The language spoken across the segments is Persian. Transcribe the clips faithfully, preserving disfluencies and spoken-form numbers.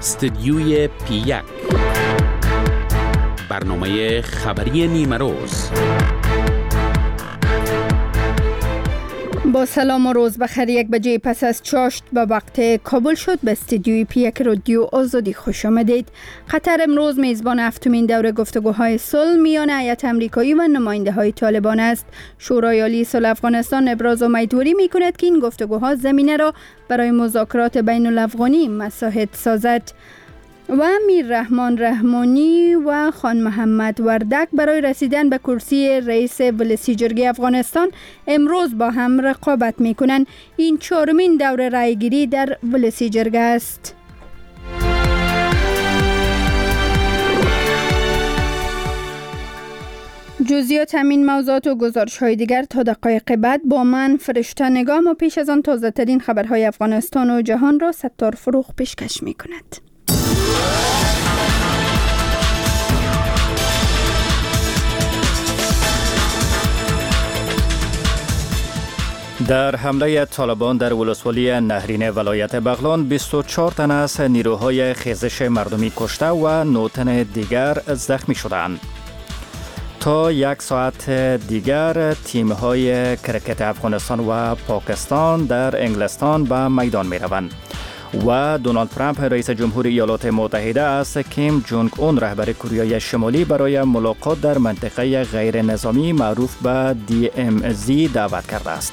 استدیوی پی یک، برنامه خبری نیمه روز. با سلام و روز بخیر. یک بجه پس از چاشت به وقت کابل شد به استدیوی پی یک رادیو آزادی خوش آمدید. قطر امروز میزبان هفتمین دوره گفتگوهای صلح میان هیئت آمریکایی و نماینده های طالبان است. شورای عالی صلح افغانستان ابراز امیدواری می کند که این گفتگوها زمینه را برای مذاکرات بین الافغانی مساعد سازد. و امیر رحمان رحمانی و خان محمد وردک برای رسیدن به کرسی رئیس ولسی جرگه افغانستان امروز با هم رقابت می کنند. این چهارمین دور رایگیری در ولسی جرگه است. جزئیات همین موضوعات و گزارش های دیگر تا دقایق بعد با من فرشته نگام و پیش از آن تازه ترین خبرهای افغانستان و جهان را ستار فروغ پیشکش می کند. در حمله طالبان در ولسوالی نهرین ولایت بغلان بیست و چهار تن از نیروهای خیزش مردمی کشته و نه تن دیگر زخمی شدند. تا یک ساعت دیگر تیم‌های کرکت افغانستان و پاکستان در انگلستان به میدان می‌روند و دونالد ترامپ رئیس جمهور ایالات متحده از کیم جونگ اون رهبر کره شمالی برای ملاقات در منطقه غیر نظامی معروف به دی ام زی دعوت کرده است.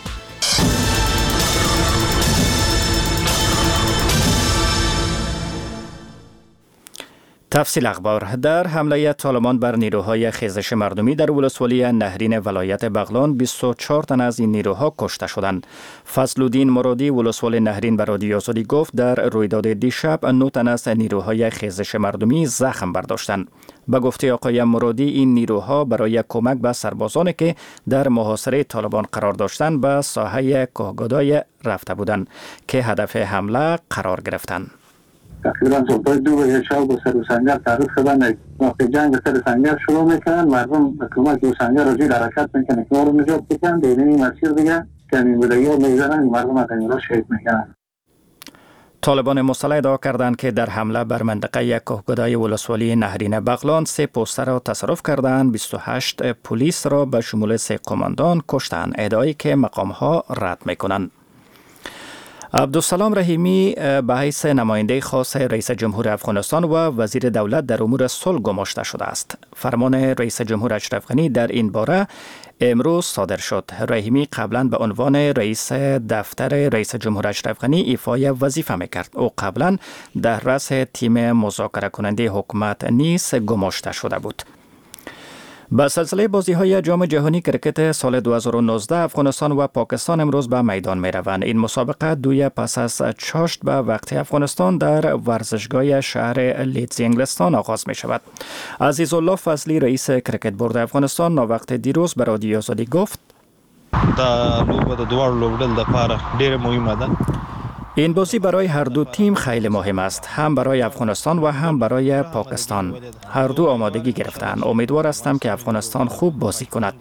تفصیل اخبار. در حمله طالبان بر نیروهای خیزش مردمی در ولسوالی نهرین ولایت بغلان بیست و چهار تن از این نیروها کشته شدند. فضلالدین مرادی ولسوال نهرین به رادیو آزادی گفت در رویداد دیشب نه تن از نیروهای خیزش مردمی زخم برداشتند. به گفته آقای مرادی این نیروها برای کمک به سربازانی که در محاصره طالبان قرار داشتند به ساحه کوهگدای رفته بودند که هدف حمله قرار گرفتند. تقریبا صبح دو بجه شب به سر و سنگر تعرض شدن. وقتی جنگ به سر سنگر شروع میکنن مردم حکومت و سنگر رو زیر حرکت میکنن که ما رو نجات بکنن. در این مسیر دیگه کمین بودگی رو میزنن مردم از این را شهید میکنن. طالبان مسلح ادعا کردند که در حمله بر منطقه کوهگدای ولسوالی نهرین بغلان سه پوسته را تصرف کردند، بیست و هشت پلیس را به شمول سه قماندان کشتند، ادعایی که مقامها رد میکنند. عبدالسلام رحیمی به حیث نماینده خاص رئیس جمهور افغانستان و وزیر دولت در امور صلح گماشته شده است. فرمان رئیس جمهور اشرف غنی در این باره امروز صادر شد. رحیمی قبلا به عنوان رئیس دفتر رئیس جمهور اشرف غنی ایفای وظیفه میکرد. او قبلا در رأس تیم مذاکره کننده حکومت نیز گماشته شده بود. با سلسله بازی‌های جام جهانی کرکت سال دو هزار و نوزده افغانستان و پاکستان امروز به میدان می‌روند. این مسابقه دوی پس از چاشت به وقت افغانستان در ورزشگاه شهر لیدز انگلستان آغاز می‌شود. عزیزالله فضلی رئیس کرکت بورد افغانستان ناوقت دیروز به رادیو آزادی گفت: دا لوبه د دوار لوبډل د پاره ډېر مهمه ده. این بازی برای هر دو تیم خیلی مهم است، هم برای افغانستان و هم برای پاکستان. هر دو آمادگی گرفتند. امیدوار هستم که افغانستان خوب بازی کند.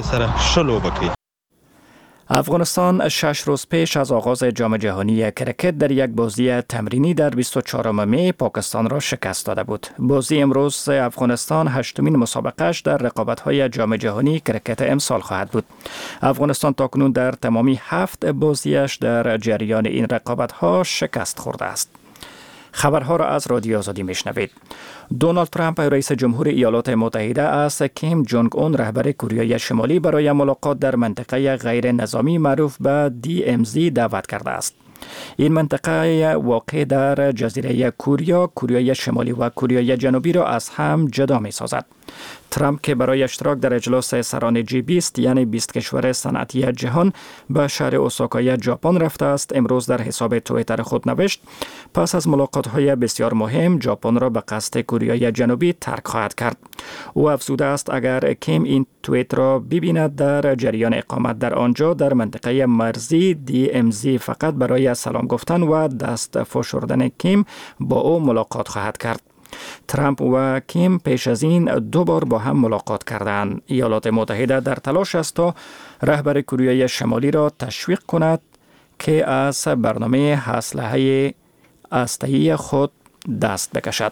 افغانستان شش روز پیش از آغاز جام جهانی کرکت در یک بازی تمرینی در بیست و چهارم می پاکستان را شکست داده بود. بازی امروز افغانستان هشتمین مسابقهش در رقابت‌های جام جهانی کرکت امسال خواهد بود. افغانستان تاکنون در تمامی هفت بازیش در جریان این رقابت‌ها شکست خورده است. خبرها را از رادیو آزادی میشنوید. دونالد ترامپ رئیس جمهور ایالات متحده از کیم جونگ اون رهبر کره شمالی برای ملاقات در منطقه غیر نظامی معروف به دی ام زی دعوت کرده است. این منطقه واقع در جزیره کوریا، کره شمالی و کره جنوبی را از هم جدا می سازد. ترامپ که برای اشتراک در اجلاس سران جی بیست یعنی بیست کشور صنعتی جهان به شهر اوساکای ژاپن رفته است، امروز در حساب توییتر خود نوشت: پس از ملاقات‌های بسیار مهم ژاپن را به قصد کره جنوبی ترک خواهد کرد. او افزوده است اگر کیم این توییت را ببیند در جریان اقامت در آنجا در منطقه مرزی دی ام زی فقط برای سلام گفتن و دست فشردن کیم با او ملاقات خواهد کرد. ترامپ و کیم پیش از این دو بار با هم ملاقات کردند. ایالات متحده در تلاش است تا رهبر کره شمالی را تشویق کند که از برنامه اسلحه هسته‌ای خود دست بکشد.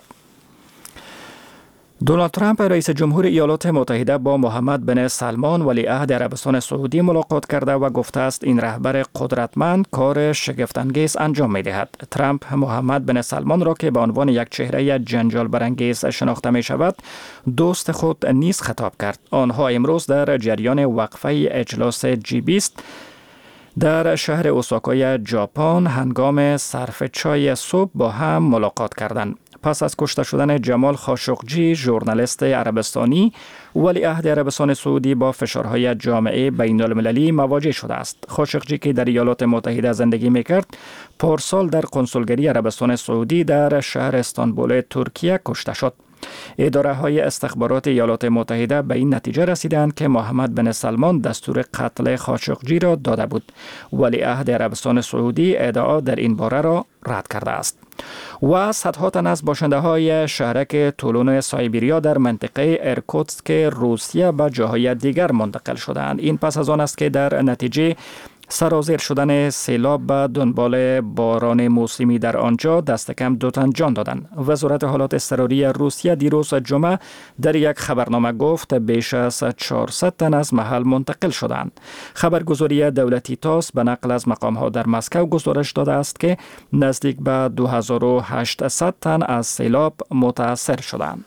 دونالد ترامپ رئیس جمهور ایالات متحده با محمد بن سلمان ولیعهد عربستان سعودی ملاقات کرده و گفته است این رهبر قدرتمند کار شگفت‌انگیز انجام می‌دهد. ترامپ محمد بن سلمان را که به عنوان یک چهره جنجال برانگیز شناخته می شود دوست خود نیز خطاب کرد. آنها امروز در جریان وقفه اجلاس جی بیست در شهر اوساکای ژاپن هنگام صرف چای صبح با هم ملاقات کردند. پس از کشته شدن جمال خاشقجی ژورنالیست عربستانی، ولیعهد عربستان سعودی با فشارهای جامعه بین المللی مواجه شده است. خاشقجی که در ایالات متحده زندگی میکرد پارسال در کنسولگری عربستان سعودی در شهر استانبول ترکیه کشته شد. اداره های استخبارات ایالات متحده به این نتیجه رسیدند که محمد بن سلمان دستور قتل خاشقجی را داده بود. ولیعهد عربستان سعودی ادعا در این باره را رد کرده است. و صدها تن از باشنده های شهرک تولون سایبریا در منطقه ارکوتسک روسیه به جاهای دیگر منتقل شدند. این پس از آن است که در نتیجه سرازیر شدن سیلاب به دنبال باران موسمی در آنجا دست کم دو تن جان دادند. وزارت حالات اضطراری روسیه دیروز جمعه در یک خبرنامه گفت بیش از چهارصد تن از محل منتقل شدند. خبرگزاری دولتی تاس به نقل از مقام‌ها در مسکو گزارش داده است که نزدیک به دو هزار و هشتصد تن از سیلاب متاثر شدند.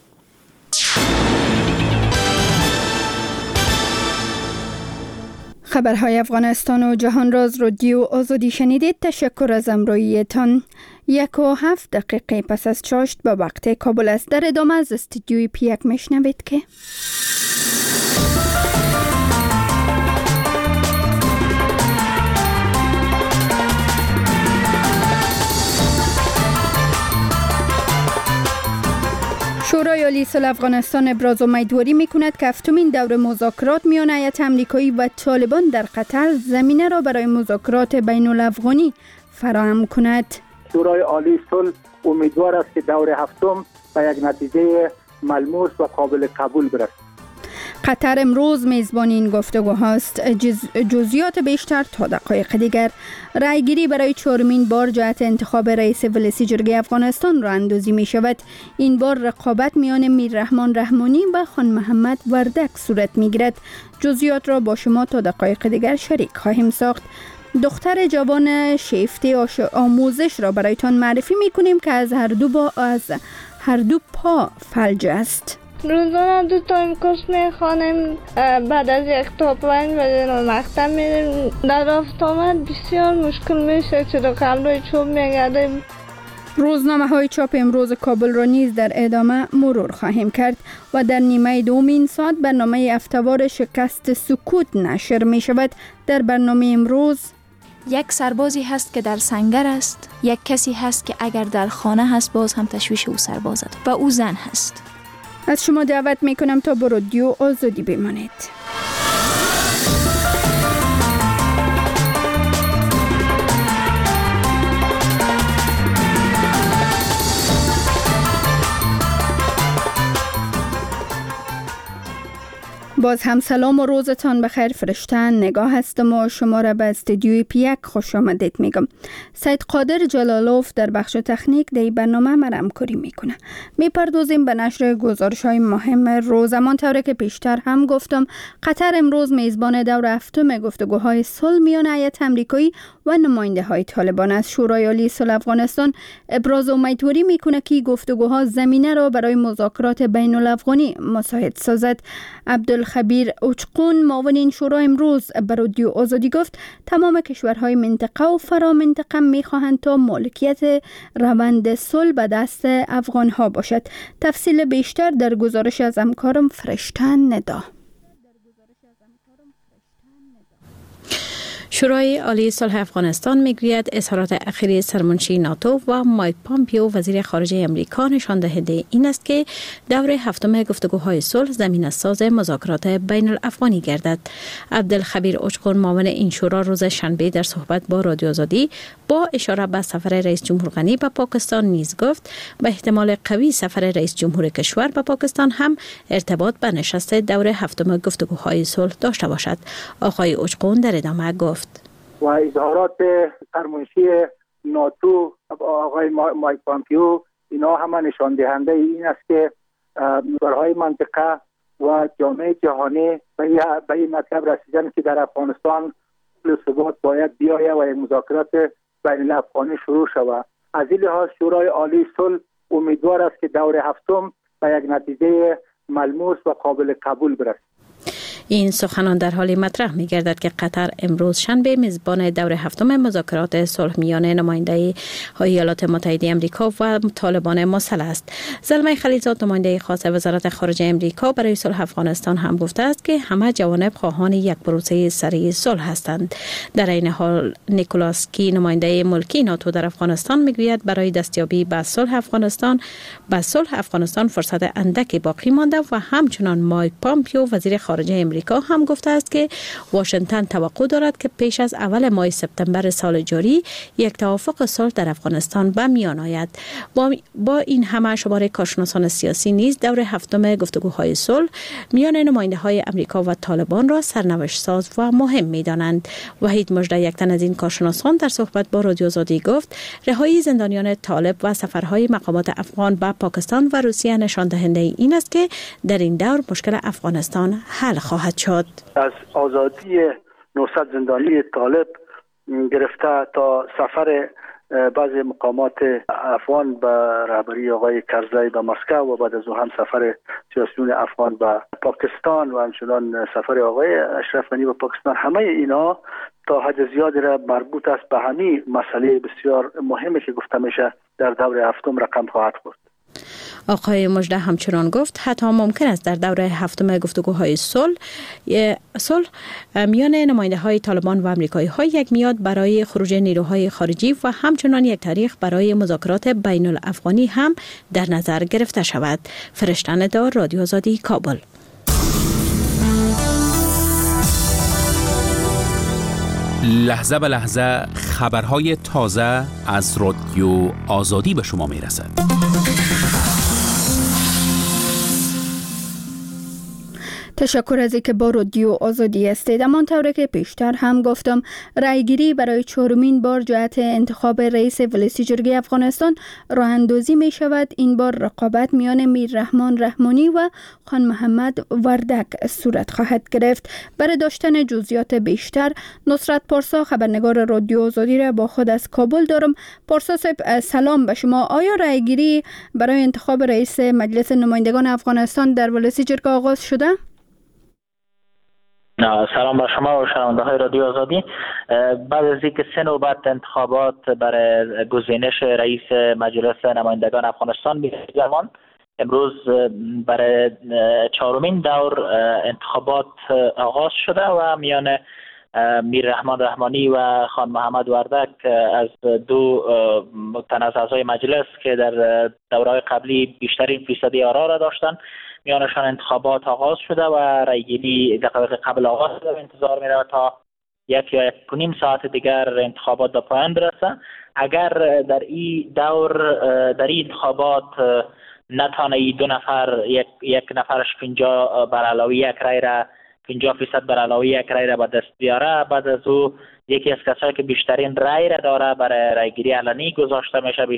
خبرهای افغانستان و جهان راز رادیو آزادی شنیدید. تشکر از همراهیتان. یک و هفت دقیقه پس از چاشت با وقت کابل است. در ادامه از استودیوی پیک میشنوید که شورای عالی صلح افغانستان ابراز امیدواری می‌کند که هفتمین دور مذاکرات میان هیئت آمریکایی و طالبان در قطر زمینه را برای مذاکرات بین الافغانی فراهم کند. شورای عالی صلح امیدوار است که دور هفتم به یک نتیجه ملموس و قابل قبول برسد. قطر امروز میزبان این گفتگو هاست. جز جزئیات بیشتر تا دقایق دیگر. رایگیری برای چهارمین بار جهت انتخاب رئیس ولسی جرگه افغانستان را اندازی می شود. این بار رقابت میان میر رحمان رحمانی و خان محمد وردک صورت می گیرد. جزئیات را با شما تا دقایق دیگر شریک خواهیم ساخت. دختر جوان شیفته آموزش را برایتان معرفی می کنیم که از هر دو با از هر دو پا فلج است. روزانه دو تایم کورس میخوانیم. بعد از یک تا پنج بجه مکتب میریم. در رفت آمد بسیار مشکل میشه چرا قبلای چوب میگردیم. روزنامه های چاپ امروز کابل را نیز در ادامه مرور خواهیم کرد و در نیمه دوم این ساعت برنامه هفته‌وار شکست سکوت نشر می شود. در برنامه امروز یک سربازی هست که در سنگر است، یک کسی هست که اگر در خانه هست باز هم تشویش او سربازد و او زن هست. از شما دعوت می کنم تا با رادیو آزادی بمانید. باز هم سلام و روزتان بخیر فرشتن. نگاه هستم و شما را به استودیوی پیک خوش آمدید میگم. سید قادر جلالوف در بخش تکنیک در برنامه ما همکاری میکنه. میپردازیم به نشر گزارش های مهم روز. همانطور که پیشتر هم گفتم قطر امروز میزبان دور هفتم گفتگوهای صلح میان هیئت آمریکایی و نماینده های طالبان است. شورای عالی صلح افغانستان ابراز امیدواری میکنه که گفتگوها زمینه را برای مذاکرات بین الافغانی مساعد سازد. عبدالخبیر اوچقون معاون این شورا امروز به رادیو آزادی گفت تمام کشورهای منطقه و فرا منطقه میخواهند تا مالکیت روند صلح به دست افغانها باشد. تفصیل بیشتر در گزارش از همکارم فرشتن ندا. شورای عالی صلح افغانستان میگوید اظهارات اخیری سرمنشی ناتو و مایک پامپیو وزیر خارجه امریکا نشان دهنده این است که دور هفتم گفتگوهای صلح زمینه ساز مذاکرات بین الافغانی گردد. عبدالخبیر اوچقون معاون این شورا روز شنبه در صحبت با رادیو آزادی با اشاره به سفر رئیس جمهور غنی به پاکستان نیز گفت به احتمال قوی سفر رئیس جمهور کشور به پاکستان هم ارتباط به نشست دور هفتم گفتگوهای صلح داشته باشد. آقای اوچقون در ادامه گفت و اظهارات سرمنشی ناتو آقای مایک پامپیو اینا همه نشان دهنده این است که کشورهای منطقه و جامعه جهانی به این مطلب رسیدن که در افغانستان ثبات باید بیاید و یک مذاکرات بین الافغانی شروع شود. از این لحاظ شورای عالی صلح امیدوار است که دور هفتم به یک نتیجه ملموس و قابل قبول برسد. این سخنان در حالی مطرح می گردد که قطر امروز شنبه میزبان دور هفتم مذاکرات صلح میان نماینده ایالات متحده آمریکا و طالبان مسلح است. زلمه خلیلزاد نماینده خاص وزارت خارجه آمریکا برای صلح افغانستان هم گفته است که همه جوانب خواهان یک پروسه سریع صلح هستند. در این حال نیکولاس کی نماینده ملکی ناتو در افغانستان میگوید برای دستیابی به صلح افغانستان به صلح افغانستان فرصت اندکی باقی مانده و همچنان مایک پامپیو وزیر خارجه آمریکا هم گفته است که واشنگتن توقع دارد که پیش از اول ماه سپتامبر سال جاری یک توافق صلح در افغانستان به میان آید. با, با این همه شمار کارشناسان سیاسی نیز دور هفتم گفتگوهای صلح میان نماینده های آمریکا و طالبان را سرنوشت ساز و مهم می دانند. وحید مژده یک تن از این کارشناسان در صحبت با رادیو آزادی گفت رهایی زندانیان طالب و سفرهای مقامات افغان به پاکستان و روسیه نشان دهنده این است که در این دور مشکل افغانستان حل خواهد شد. از آزادی نهصد زندانی طالب گرفته تا سفر بعضی مقامات افغان به رهبری آقای کرزی به مسکو و بعد از او هم سفر سیاسیون افغان به پاکستان و همچنان سفر آقای اشرف غنی به پاکستان، همه اینا تا حد زیادی را مربوط است به همین مسئله بسیار مهمی که گفته میشه در دور هفتم رقم خواهد خورد. آقای مژده همچنان گفت حتی ممکن است در دوره هفتم گفتگوهای صلح صلح میان نماینده های طالبان و آمریکایی ها یک میاد برای خروج نیروهای خارجی و همچنان یک تاریخ برای مذاکرات بین الافغانی هم در نظر گرفته شود. فرشته دار، رادیو آزادی، کابل. لحظه به لحظه خبرهای تازه از رادیو آزادی به شما می رسد. تشکر از اینکه با رادیو آزادی هستید. همانطور که پیشتر هم گفتم رایگیری برای چهارمین بار جهت انتخاب رئیس ولسی جرگه افغانستان راه اندازی می شود. این بار رقابت میان میررحمان رحمانی و خان محمد وردک صورت خواهد گرفت. برای داشتن جزئیات بیشتر نصرت پارسا خبرنگار رادیو آزادی را با خود از کابل دارم. پارسا صاحب سلام به شما. آیا رایگیری برای انتخاب رئیس مجلس نمایندگان افغانستان در ولسی جرگه آغاز شده؟ سلام بر شما و شنونده های رادیو آزادی. بعد از اینکه سه نوبت انتخابات برای گزینش رئیس مجلس نمایندگان افغانستان می‌گذرد، امروز برای چهارمین دور انتخابات آغاز شده و میان میررحمان رحمانی و خان محمد وردک از دو تن از اعضای مجلس که در دوره‌های قبلی بیشترین فیصدی آرا را داشتند میانشان انتخابات آغاز شده و رایگیری دقایق قبل آغاز شده. انتظار می رود تا یک یا یک و نیم ساعت دیگر انتخابات به پایان برسه. اگر در این دور در این انتخابات نتانه دو نفر یک یک نفرش پنجاه بر علاوه یک رای را پنجاه فیصد بر علاوه یک رای را به دست بیاره، بعد از او یکی از کسایی که بیشترین رای را داره برای رایگیری علنی گذاشته میشه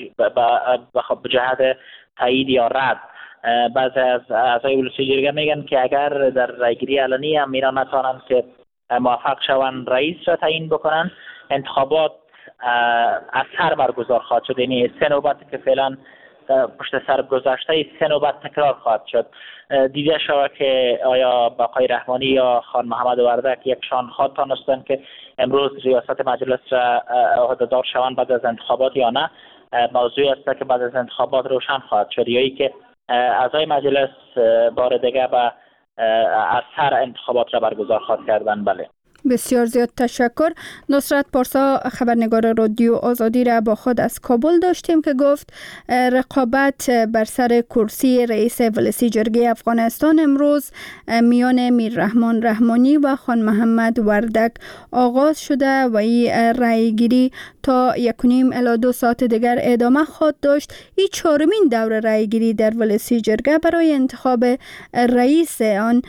به جهت تایید یا رد. بعضی از اعضای ولسی جرگه میگن که اگر در رایگیری علنی هم اینا نتوانند که موفق شوند رئیس را تعیین بکنن، انتخابات از سر برگزار خواهد شد. یعنی سه نوبت که فعلا پشت سر گذشته سه نوبت تکرار خواهد شد. دیده شود که آیا آقای رحمانی یا خان محمد وردک یکشان خواهد تانستند که امروز ریاست مجلس را عهده‌دار شوند بعد از انتخابات یا نه. موضوعی است که بعد از انتخابات روشن خواهد شد، یا ای که اعضای مجلس بار دیگه به از سر انتخابات را برگزار خواهد کردن. بله، بسیار زیاد تشکر. نصرت پارسا خبرنگار رادیو آزادی را با خود از کابل داشتیم که گفت رقابت بر سر کرسی رئیس ولسی جرگه افغانستان امروز میان میررحمان رحمانی و خان محمد وردک آغاز شده و این رایگیری تا یک و نیم الی دو ساعت دیگر ادامه خواهد داشت. این چهارمین دور رایگیری در ولسی جرگه برای انتخاب رئیس آن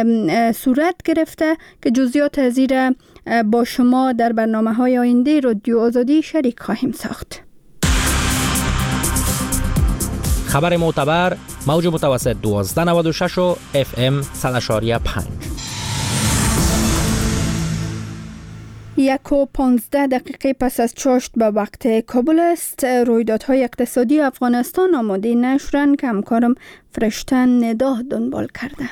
صورت گرفته که جزئیات از با شما در برنامه‌های آینده رادیو آزادی شریک خواهیم ساخت. خبر معتبر موج متوسط دوازده نود و شش و اف ام صد و شش و پنج. یک و پانزده دقیقه پس از چاشت به وقت کابل است. رویدادهای اقتصادی افغانستان آماده نشرن که همکارم فرشتن ندا دنبال کرده.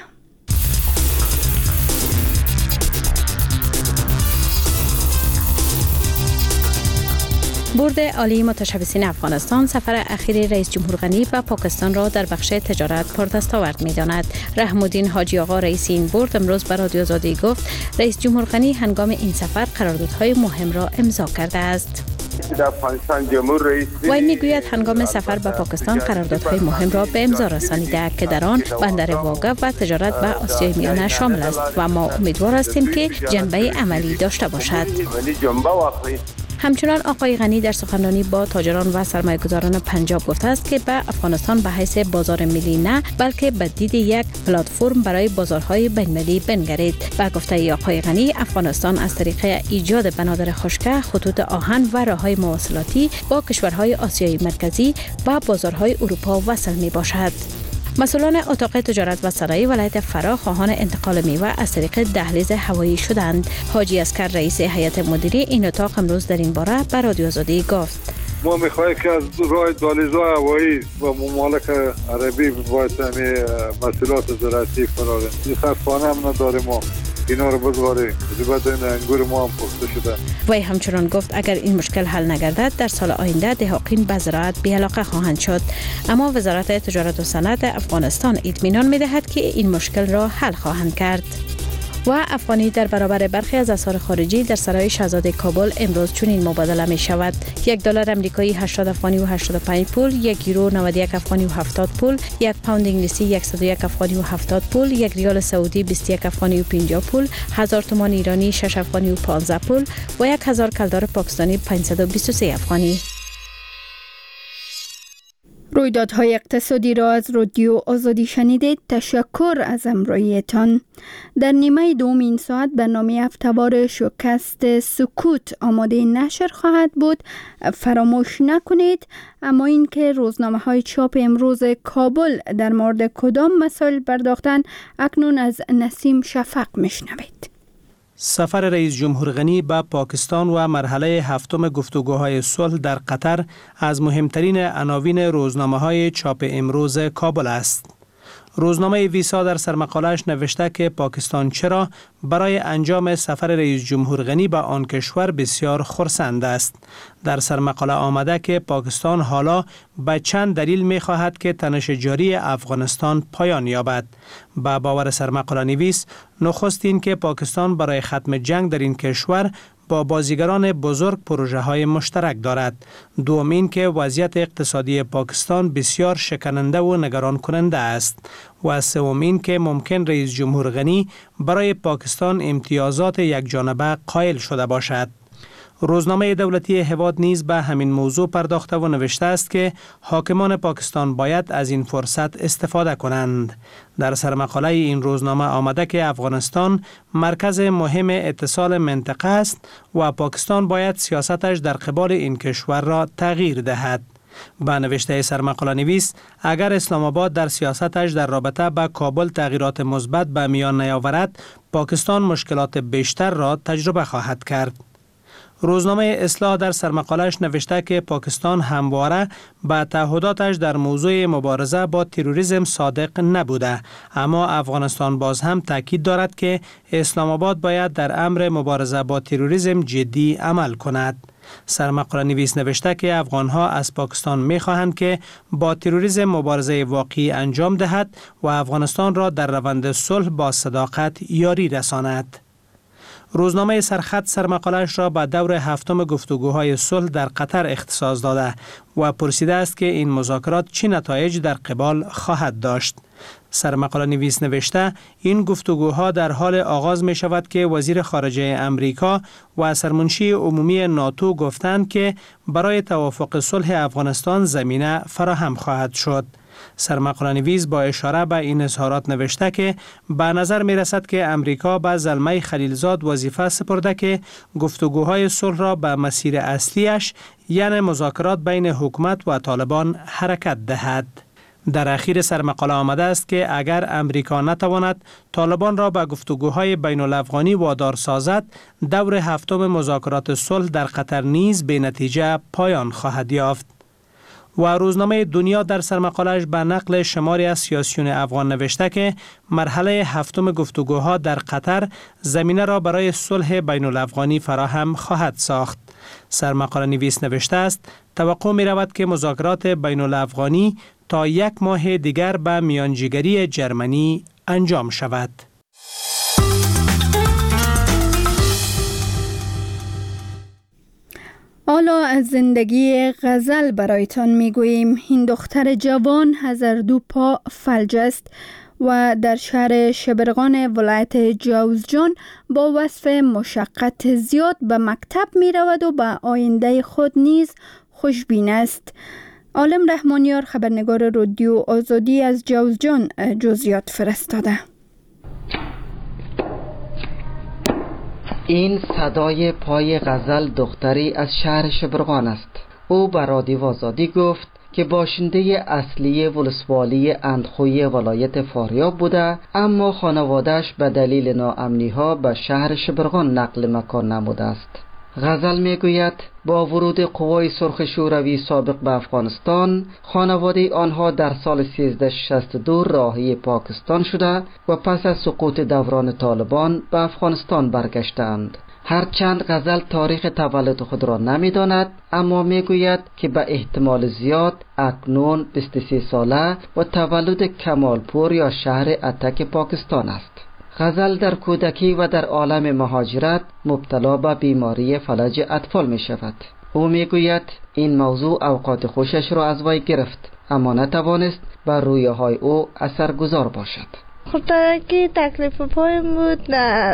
بورد عالی متشبثین افغانستان سفر اخیر رئیس جمهور غنی به پاکستان را در بخش تجارت پردستاورد می‌داند. رحم الدین حاجی آقا رئیس این بورد امروز به رادیو آزادی گفت رئیس جمهور غنی هنگام این سفر قراردادهای مهم را امضا کرده است. وی میگوید هنگام سفر به پاکستان قراردادهای مهم را به امضا رسانیده که در آن بندر واگه و تجارت به آسیای میانه شامل است و ما امیدوار هستیم که جنبه عملی داشته باشد. همچنان آقای غنی در سخنرانی با تاجران و سرمایه‌گذاران پنجاب گفته است که به افغانستان به حیث بازار ملی نه بلکه به دید یک پلتفرم برای بازارهای بین‌المللی بنگرید. با گفته آقای غنی افغانستان از طریق ایجاد بنادر خشک، خطوط آهن و راههای مواصلاتی با کشورهای آسیای مرکزی و بازارهای اروپا وصل می باشد. مسئولان اتاق تجارت و صنایع ولایت فرا خواهان انتقال میوه از طریق دهلیز هوایی شدند. حاجی اسکر رئیس هیئت مدیره این اتاق امروز در این باره به رادیو آزادی گفت ما میخواهیم که از راه دهلیزهای هوایی و ممالک عربی باید همین مسئولات زراعتی فراریم. این خطفانه هم نداریم ما اینا رو بگذاریم. زیبت این انگور ما هم پخته شده. وی همچنان گفت اگر این مشکل حل نگردد در سال آینده دهقان به زراعت بی‌علاقه خواهند شد. اما وزارت تجارت و صنعت افغانستان اطمینان می‌دهد که این مشکل را حل خواهند کرد. و افغانی در برابر برخی از اسعار خارجی در سرای شاهزاده کابل امروز چنین مبادله می شود: یک دلار امریکایی هشتاد افغانی و هشتاد و پنج پول، یک یورو نود و یک افغانی و هفتاد پول، یک پوند انگلیسی صد و یک افغانی و هفتاد پول، یک ریال سعودی بیست و یک افغانی و پنجاه پول، هزار تومان ایرانی شش افغانی و پانزده پول و یک هزار کلدار پاکستانی پانصد و بیست و سه افغانی. رویدادهای اقتصادی را از رادیو آزادی شنیدید. تشکر از همراهیتان. در نیمه دوم این ساعت برنامه هفته‌وار شوکست سکوت آماده نشر خواهد بود. فراموش نکنید. اما اینکه روزنامه‌های چاپ امروز کابل در مورد کدام مسائل پرداختند اکنون از نسیم شفق میشنوید. سفر رئیس جمهور غنی به پاکستان و مرحله هفتم گفتگوهای صلح در قطر از مهمترین عناوین روزنامه‌های چاپ امروز کابل است. روزنامه ویسا در سرمقاله‌اش نوشته که پاکستان چرا برای انجام سفر رئیس جمهور غنی به آن کشور بسیار خرسند است. در سرمقاله آمده که پاکستان حالا به چند دلیل می خواهد که تنش جاری افغانستان پایان یابد. با باور سرمقاله نویس، نخست این که پاکستان برای ختم جنگ در این کشور با بازیگران بزرگ پروژه های مشترک دارد. دوم این که وضعیت اقتصادی پاکستان بسیار شکننده و نگران کننده است. و سوم این که ممکن رئیس جمهور غنی برای پاکستان امتیازات یک جانبه قائل شده باشد. روزنامه دولتی هواد نیز به همین موضوع پرداخته و نوشته است که حاکمان پاکستان باید از این فرصت استفاده کنند. در سرمقاله این روزنامه آمده که افغانستان مرکز مهم اتصال منطقه است و پاکستان باید سیاستش در قبال این کشور را تغییر دهد. با نوشته سرمقاله نویس، اگر اسلام آباد در سیاستش در رابطه با کابل تغییرات مثبت به میان نیاورد، پاکستان مشکلات بیشتر را تجربه خواهد کرد. روزنامه اصلاح در سرمقاله‌اش نوشته که پاکستان همواره به تعهداتش در موضوع مبارزه با تروریسم صادق نبوده، اما افغانستان باز هم تاکید دارد که اسلام آباد باید در امر مبارزه با تروریسم جدی عمل کند. سرمقاله نویس نوشته که افغانها از پاکستان می خواهند که با تروریسم مبارزه واقعی انجام دهد و افغانستان را در روند صلح با صداقت یاری رساند. روزنامه سرخط سرمقاله‌اش را به دور هفتم گفتگوهای صلح در قطر اختصاص داده و پرسیده است که این مذاکرات چه نتایج در قبال خواهد داشت. سرمقاله نویس نوشته این گفتگوها در حال آغاز می شود که وزیر خارجه امریکا و سرمنشی عمومی ناتو گفتند که برای توافق صلح افغانستان زمینه فراهم خواهد شد. سرمقاله نویس با اشاره به این اظهارات نوشته که به نظر می رسد که امریکا به زلمه خلیلزاد وظیفه سپرده که گفتگوهای صلح را به مسیر اصلیش یعنی مذاکرات بین حکومت و طالبان حرکت دهد. در اخیر سرمقاله آمده است که اگر امریکا نتواند طالبان را به گفتگوهای بین الافغانی وادار سازد، دور هفتم مذاکرات صلح در قطر نیز به نتیجه پایان خواهد یافت. و روزنامه دنیا در سرمقاله‌اش به نقل شماری از سیاسیون افغان نوشته که مرحله هفتم گفتگوها در قطر زمینه را برای صلح بین الافغانی فراهم خواهد ساخت. سرمقاله نویس نوشته است توقع می رود که مذاکرات بین الافغانی تا یک ماه دیگر به میانجیگری جرمنی انجام شود. حالا از زندگی غزل برایتان میگوییم. این دختر جوان هزاردو پا فلج است و در شهر شبرغان ولایت جوزجان با وصف مشقت زیاد به مکتب می رود و به آینده خود نیز خوشبین است. عالم رحمانیار خبرنگار رادیو آزادی از جوزجان جزئیات فرستاده. این صدای پای غزل دختری از شهر شبرغان است. او به رادیو آزادی گفت که باشنده اصلی ولسوالی اندخوی ولایت فاریاب بوده، اما خانواده‌اش به دلیل ناامنی‌ها به شهر شبرغان نقل مکان نموده است. غزل میگوید با ورود قوای سرخ شوروی سابق به افغانستان، خانواده آنها در سال سیزده شصت و دو راهی پاکستان شده و پس از سقوط دوران طالبان به افغانستان برگشتند. هرچند غزل تاریخ تولد خود را نمی‌داند، اما میگوید که به احتمال زیاد اکنون بیست و سه ساله و تولد کمالپور یا شهر اتک پاکستان است. غزل در کودکی و در عالم مهاجرت مبتلا به بیماری فلج اطفال می شود. او می گوید این موضوع اوقات خوشش را از وی گرفت، اما نتوانست بر رویه های او اثرگذار باشد. خب ترکی تکلیف پایم بود،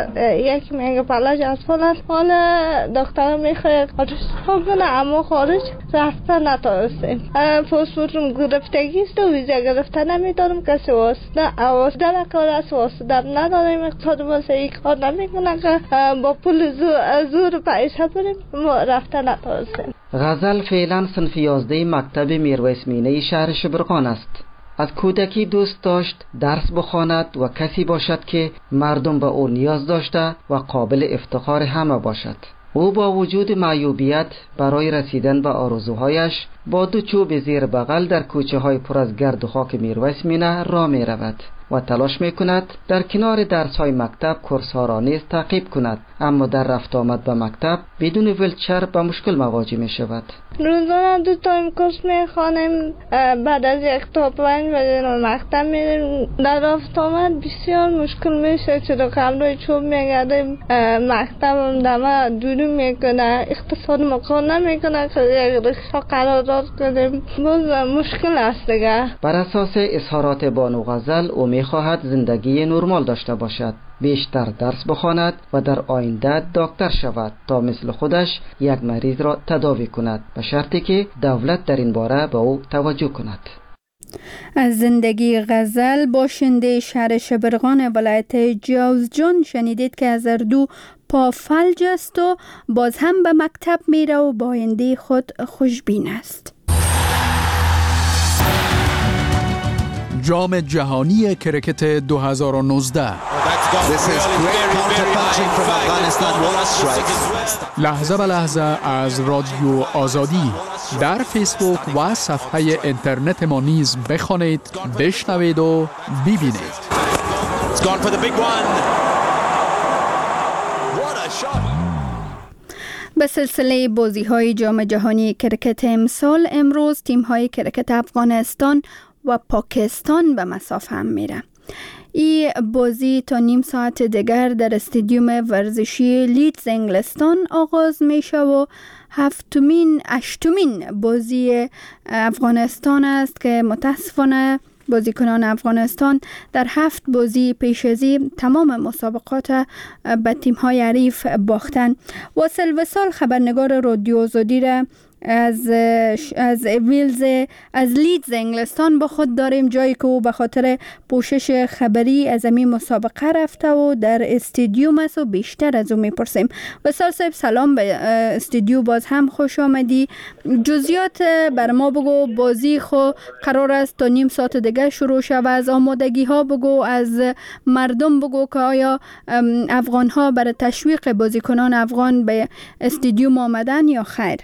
یکی میگه فلج اطفال است. حالا دکتر میخواد خارج کنه، اما خارج رفته نتونستیم. پاسپورتم گرفتگی است و ویزا گرفته نمیتونم، کسی واسطه واسطه نکار است، واسطه نداریم، اقتصاد واسه ای کار نمیکنه که با پول زور, زور پیسه بریم، ما رفته نتونستیم. غزل فعلا صنف یازده مکتب میرویس مینه شهر شبرغان است. از کودکی دوست داشت درس بخواند و کسی باشد که مردم به او نیاز داشته و قابل افتخار همه باشد. او با وجود معیوبیت برای رسیدن به آرزوهایش با دو چوب زیر بغل در کوچه های پر از گرد و خاک میرویس مینه راه می رود و تلاش می کند در کنار درس های مکتب کورس ها را نیز تعقیب کند، اما در رفت آمد به مکتب بدون ویلچر به مشکل مواجه می شود. روزانه دو تایم کورس می خوانم، بعد از یک تا پنج بجه مکتب میریم. در رفت آمد بسیار مشکل میشه، چرا کمرای چوب میگردیم، مکتبم دمه دورو میکنه، اقتصاد مکان نمیکنه که یک رکشا قرارداد کنیم، باز مشکل است دیگه. بر اساس اظهارات بانو غزل او میخواهد زندگی نرمال داشته باشد، بیشتر درس بخواند و در آینده دکتر شود تا مثل خودش یک مریض را تداوی کند، به شرطی که دولت در این باره به او توجه کند. از زندگی غزل باشنده شهر شبرغان ولایت جوزجان شنیدید که هزاردو پا فلج است و باز هم به مکتب میره و با آینده خود خوشبین است. جام جهانی کرکت دو هزار و نوزده. لحظه به لحظه از رادیو آزادی در فیسبوک و صفحه اینترنت ما نیز بخوانید، بشنوید و ببینید. به سلسله بازی های جام جهانی کرکت امسال، امروز تیم های کرکت افغانستان و پاکستان به مساف هم میره. این بازی تا نیم ساعت دیگر در استادیوم ورزشی لیدز انگلستان آغاز میشه و هفتمین اشتمین بازی افغانستان است که متاسفانه بازیکنان افغانستان در هفت بازی پیش ازی تمام مسابقات به تیم‌های حریف باختن. واصل وصال خبرنگار رادیو آزادی را از از ویلز از لیدز انگلستان با خود داریم، جایی که او به خاطر پوشش خبری از این مسابقه رفته و در استادیوم است و بیشتر از او میپرسیم. وصال صاحب سلام، به استودیو باز هم خوش آمدی. جزئیات بر ما بگو، بازی خو قرار است تا نیم ساعت دیگه شروع شود، از آمادگی ها بگو، از مردم بگو که آیا افغان ها برای تشویق بازیکنان افغان به استادیوم آمدن یا خیر؟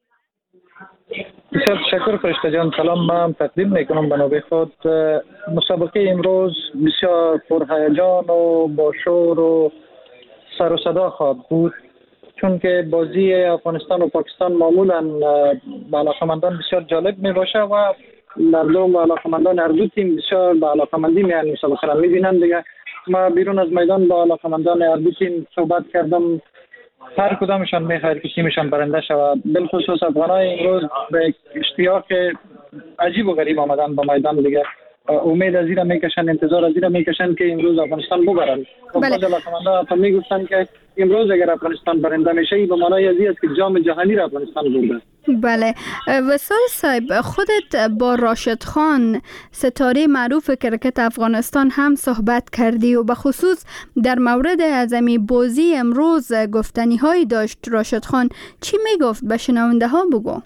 بسیار تشکر فرشته جان. سلام، من تقدیم میکنم به نوبه خود. مسابقه امروز بسیار پرهیجان و با شور و سر و صدا خواهد بود، چون که بازی افغانستان و پاکستان معمولا به علاقمندان بسیار جالب می باشه و مردم و علاقمندان هر دو تیم بسیار به علاقمندی میان مسابقه را میبینند. دیگه ما بیرون از میدان با علاقمندان هر دو تیم صحبت کردم، هر کدامشان میخواهد که تیمشان برنده شود. بالخصوص افغانای امروز به اشتیاق عجیب و غریب آمدن با میدان. دیگه امید از این میکشن، انتظار از این میکشن که امروز افغانستان ببرن. بله. بعضی علاقمندان تا میگفتن که امروز اگر افغانستان برنده میشه به معنای ازی است که جام جهانی را افغانستان برده. بله. وصال صاحب، خودت با راشد خان ستاره معروف کرکت افغانستان هم صحبت کردی و به خصوص در مورد اعظمی بازی امروز گفتنی هایی داشت. راشد خان چی میگفت به شنونده ها بگو؟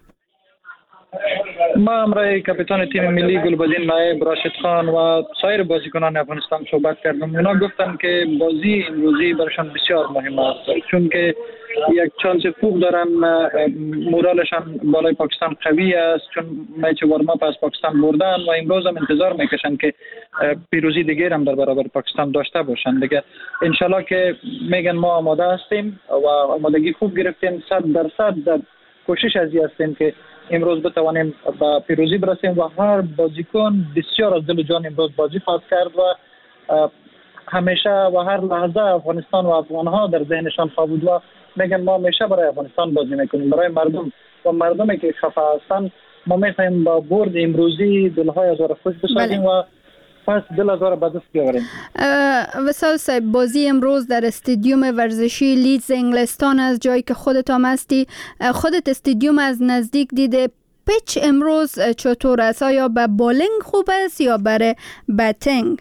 ما امروز کاپیتان تیم ملی گلبدین نایب، راشد خان و سایر بازیکنان افغانستان صحبت کردم. اونا گفتن که بازی امروزی برشان بسیار مهم است، چون که یک چانس خوب دارن، مورالشان بالای پاکستان قوی است، چون میچ وارم از پاکستان بردن و امروز هم انتظار میکشن که پیروزی دیگر هم در برابر پاکستان داشته باشن. دیگه انشالله که میگن ما آماده هستیم و آمادگی خوب گرفتیم، صد درصد در کوشش ازی هستیم که امروز بتوانیم به پیروزی برسیم و هر بازیکن بسیار از دل و جان امروز بازی خواهد کرد و همیشه و هر لحظه افغانستان و افغانها در ذهنشان خواهد بود و میگن ما همیشه برای افغانستان بازی میکنیم، برای مردم و مردمی که خفه هستن. ما میخوایم با برد امروزی دلهای از را خوش بسازیم و پس دل از را به دست بیاوریم. وصال صاحب، بازی امروز در استادیوم ورزشی لیدز انگلستان از جایی که خودت هم هستی، خودت استادیوم از نزدیک دیده، پیچ امروز چطور است؟ آیا به بالینگ خوب است یا برای بتینگ؟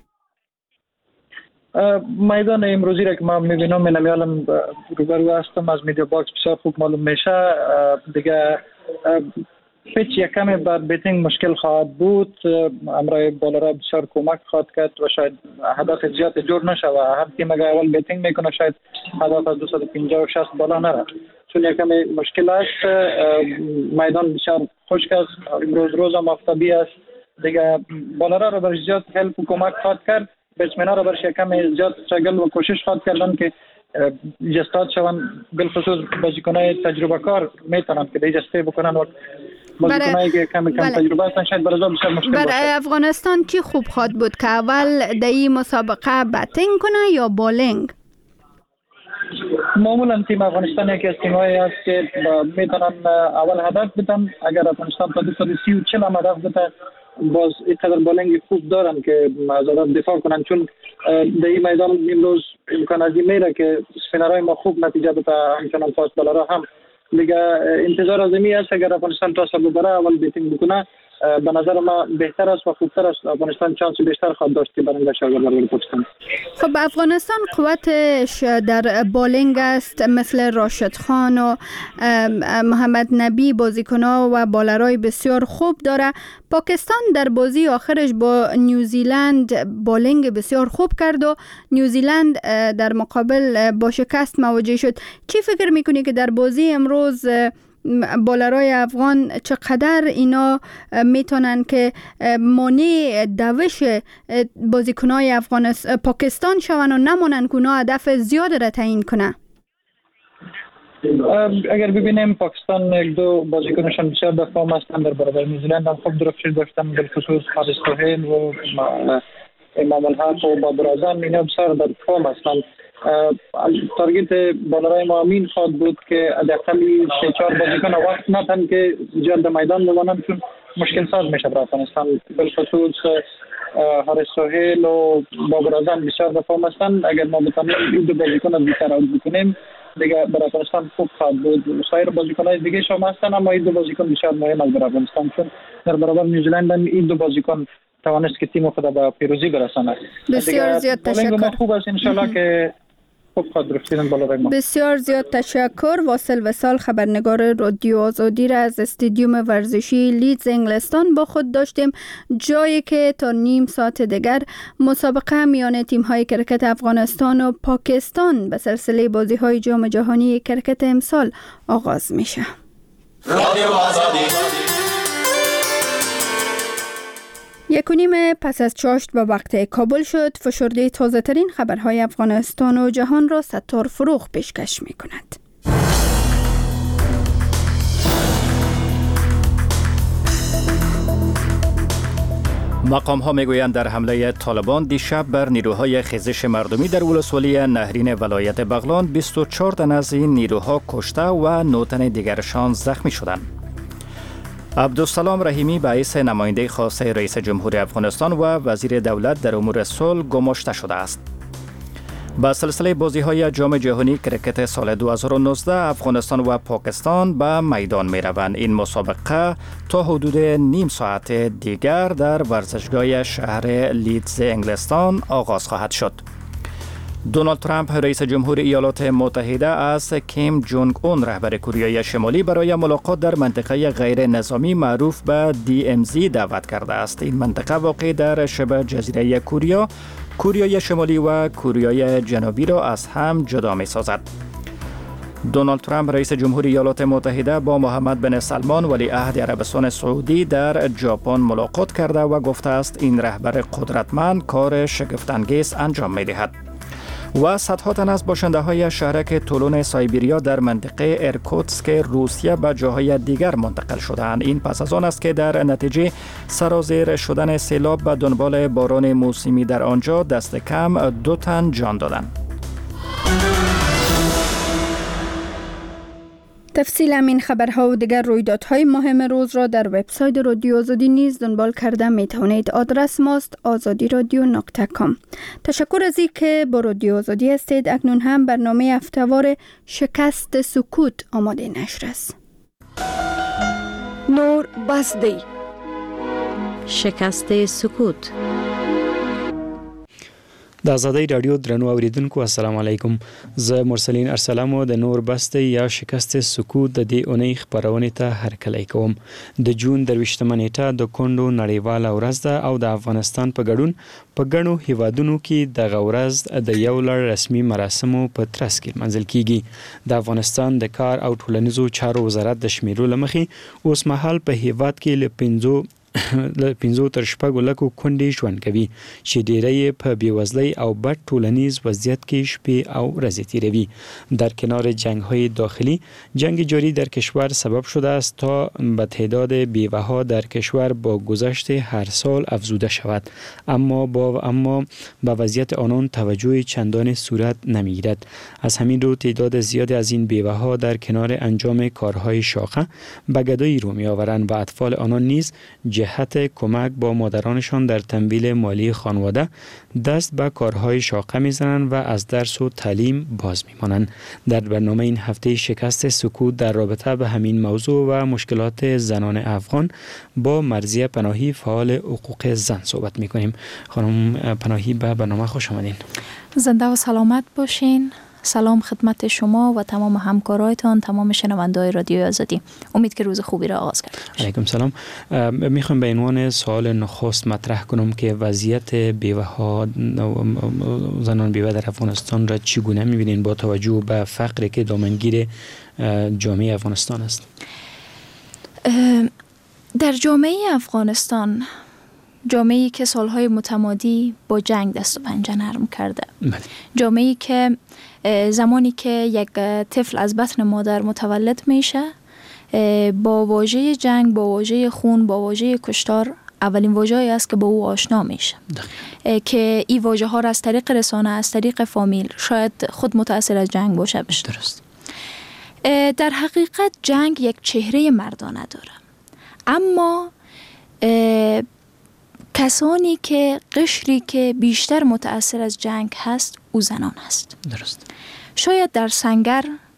میدان امروزی را که من میبینم، من نمیالم روبرو هستم از میدیا باکس، بسیار خوب معلوم میشه. دیگه پیچ یکم بر بیتینگ مشکل خواهد بود. امرای بالارا بسیار کمک خواهد کرد و شاید هدف زیاد جور نشه و هر تیم اگر اول بیتینگ میکنه شاید هدف از دویست و پنجاه و شصت بالا نره، چون یکم مشکل است. میدان بسیار خشک است، امروز روز هم آفتابی است. دیگه بالارا رو برش زیاد هلپ و کمک خواهد کرد، بسمنا رو برش یکم زیاد استراگل و کوشش خواهد کردن که جستاد شوند. بالخصوص بازیکنای تجربه کار میتونن که دیجسته بکنن و بازیکنایی که کم کم تجربه هستن شاید برای بسیار مشکل باشه. برای افغانستان چی خوب خواهد بود که اول در این مسابقه بتینگ کنه یا بالینگ؟ معمولا تیم افغانستان یکی از تیمایی است که میتونن اول هدف بدن. اگر افغانستان تا دویست و سی و چهل هم هدف بده، باز اینقدر بالینگ خوب دارن که از هدف دفاع کنن، چون در این میدان امروز امکان از این میره که اسپینرهای ما خوب نتیجه بده، همچنان فاست بالرها هم. دیگه انتظار از این است اگر افغانستان تاس ببره اول بیتینگ بکنه، به نظر ما بهتر است و خوبتر است. افغانستان چانس بیشتر خواهد داشت که برنده شود در برابر پاکستان. خب افغانستان قوتش در بالینگ است، مثل راشد خان و محمد نبی بازیکن‌ها و بالرای بسیار خوب داره. پاکستان در بازی آخرش با نیوزیلند بالینگ بسیار خوب کرد و نیوزیلند در مقابل با شکست مواجه شد. چی فکر میکنی که در بازی امروز بالرای افغان چقدر اینا میتونن که مانع دوش بازیکنای افغانستان پاکستان شون و نمونن که اونا هدف زیاد را تعیین کنه؟ اگر ببینیم پاکستان یک دو بازیکنشان بسیار به فرم هستند، در برابر نیوزیلند هم خوب درخشش داشتن، به خصوص حارث سهیل و امام الحق و بابر اعظم، اینا بسیار در فرم هستند. تارگت بالرای ما امین خواهد بود که حداقل سه چهار بازیکن وقت ندن که زیاد در میدان بمانند، چون مشکل ساز میشه برای افغانستان. بالخصوص حارث سهیل و بابر اعظم بسیار در فرم هستند. اگر ما بتوانیم این دو بازیکن رو بیشتر اوت بکنیم دیگه برای افغانستان خوب خواهد بود. سایر بازیکن‌های دیگه هم هستن اما این دو بازیکن بسیار مهم است برای افغانستان، چون در برابر نیوزیلند این دو بازیکن توانست که تیم خود به پیروزی برساند. بسیار زیاد تشکر. خوب است ان شاء الله که بسیار زیاد تشکر. واصل وصال خبرنگار رادیو آزادی را از استادیوم ورزشی لیدز انگلستان با خود داشتیم، جایی که تا نیم ساعت دیگر مسابقه میان تیم‌های کرکت افغانستان و پاکستان به سلسله بازی‌های جام جهانی کرکت امسال آغاز میشه. رادیو آزادی یک و نیم پس از چاشت به وقت کابل شد. فشرده تازه ترین خبرهای افغانستان و جهان را ستار فروغ پیشکش می کند. مقام ها می گویند در حمله طالبان دیشب بر نیروهای خیزش مردمی در ولسوالی نهرین ولایت بغلان بیست و چهار تن از این نیروها کشته و نه تن دیگرشان زخمی شدند. عبدالسلام رحیمی به حیث نماینده خاص رئیس جمهور افغانستان و وزیر دولت در امور صلح گماشته شده است. با سلسله بازی‌های جام جهانی کرکت سال دو هزار و نوزده افغانستان و پاکستان به میدان می‌روند. این مسابقه تا حدود نیم ساعت دیگر در ورزشگاه شهر لیدز انگلستان آغاز خواهد شد. دونالد ترامپ رئیس جمهور ایالات متحده از کیم جونگ اون رهبر کره شمالی برای ملاقات در منطقه غیر نظامی معروف به دی ام زی دعوت کرده است. این منطقه واقع در شبه جزیره کره، کره شمالی و کره جنوبی را از هم جدا می سازد. دونالد ترامپ رئیس جمهور ایالات متحده با محمد بن سلمان ولی عهد عربستان سعودی در ژاپن ملاقات کرده و گفته است این رهبر قدرتمند کار شگفت‌انگیز انجام می دهد. و صدها تن از باشنده های شهرک تولون سایبریا در منطقه ارکوتسک روسیه به جاهای دیگر منتقل شدند. این پس از آن است که در نتیجه سرازیر شدن سیلاب به دنبال باران موسمی در آنجا دست کم دو تن جان دادند. تفصیل همین خبرها و دیگر رویدادهای مهم روز را در وبسایت رادیو آزادی نیز دنبال کرده می توانید. آدرس ماست آزادی رادیو نقطه کام. تشکر از این که با رادیو آزادی هستید. اکنون هم برنامه هفته‌وار شکست سکوت آماده نشر است. نور بسدی شکست سکوت. د آزادۍ رادیو درنو اوریدونکو السلام علیکم. زه مرسلین ارسلم و د نور بست یا شکست سکوت د دې اونۍ خبرونه ته هرکلی کوم. د جون درویشتمه نیټه د کونډو نړیواله ورځ ده او د افغانستان په ګډون په ګڼو هیوادونو کې دغه ورځ د یو لړ رسمي مراسمو په ترڅ کې منځل کیږي. د افغانستان د کار او ټولنیزو چارو وزارت د شمیرو لمخې اوس مهال په هیواد کې له پنځو له پنځو تر شپږو لکو کونډې ژوند کوي چې ډیری یې په بېوزلۍ او بد ټولنیز وضعیت کې شپې او ورځې تیروي. در کنار جنگ‌های داخلی، جنگ جاری در کشور سبب شده است تا به تعداد بیوه‌ها در کشور با گذشت هر سال افزوده شود، اما با اما به وضعیت آنان توجه چندان صورت نمی‌گیرد. از همین رو تعداد زیادی از این بیوه‌ها در کنار انجام کارهای شاقه به گدایی رو می‌آورند و اطفال آنان نیز جهت کمک با مادرانشان در تمویل مالی خانواده دست به کارهای شاقه میزنند و از درس و تعلیم باز میمانند. در برنامه این هفته شکست سکوت در رابطه به همین موضوع و مشکلات زنان افغان با مرضیه پناهی فعال حقوق زن صحبت میکنیم. خانم پناهی به برنامه خوش آمدین. زنده و سلامت باشین. سلام خدمت شما و تمام همکارایتان، تمام شنونده‌های رادیو آزادی. امید که روز خوبی را آغاز کردید. علیکم سلام. میخوام به عنوان سوال نخست مطرح کنم که وضعیت بیوه‌ها، زنان بیوه در افغانستان را چگونه می‌بینید با توجه به فقری که دامنگیر جامعه افغانستان است؟ در جامعه افغانستان، جامعه‌ای که سالهای متمادی با جنگ دست و پنجه نرم کرده، جامعه‌ای که زمانی که یک طفل از بطن مادر متولد میشه با واژه جنگ، با واژه خون، با واژه کشتار اولین واژه‌ای است که با او آشنا میشه که این واژه ها را از طریق رسانه، از طریق فامیل شاید خود متأثر از جنگ باشه بشه. درست. در حقیقت جنگ یک چهره مردانه داره، اما کسانی که قشری که بیشتر متأثر از جنگ هست او زنان هست. درست. شاید در سنگر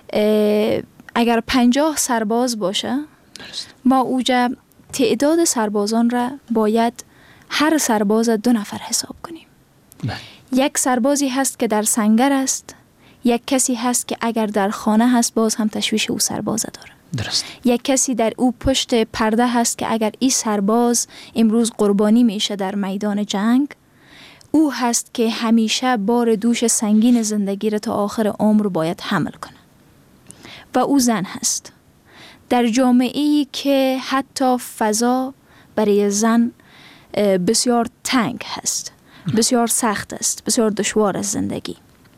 اگر پنجاه سرباز باشه ما اوجا تعداد سربازان را باید هر سرباز دو نفر حساب کنیم. بله. یک سربازی هست که در سنگر است، یک کسی هست که اگر در خانه هست باز هم تشویش او سرباز داره. درست. یک کسی در او پشت پرده هست که اگر این سرباز امروز قربانی میشه در میدان جنگ، او هست که همیشه بار دوش سنگین زندگی را تا آخر عمر باید حمل کنه و او زن هست. در جامعه‌ای که حتی فضا برای زن بسیار تنگ هست، بسیار سخت است، بسیار دشوار است زندگی.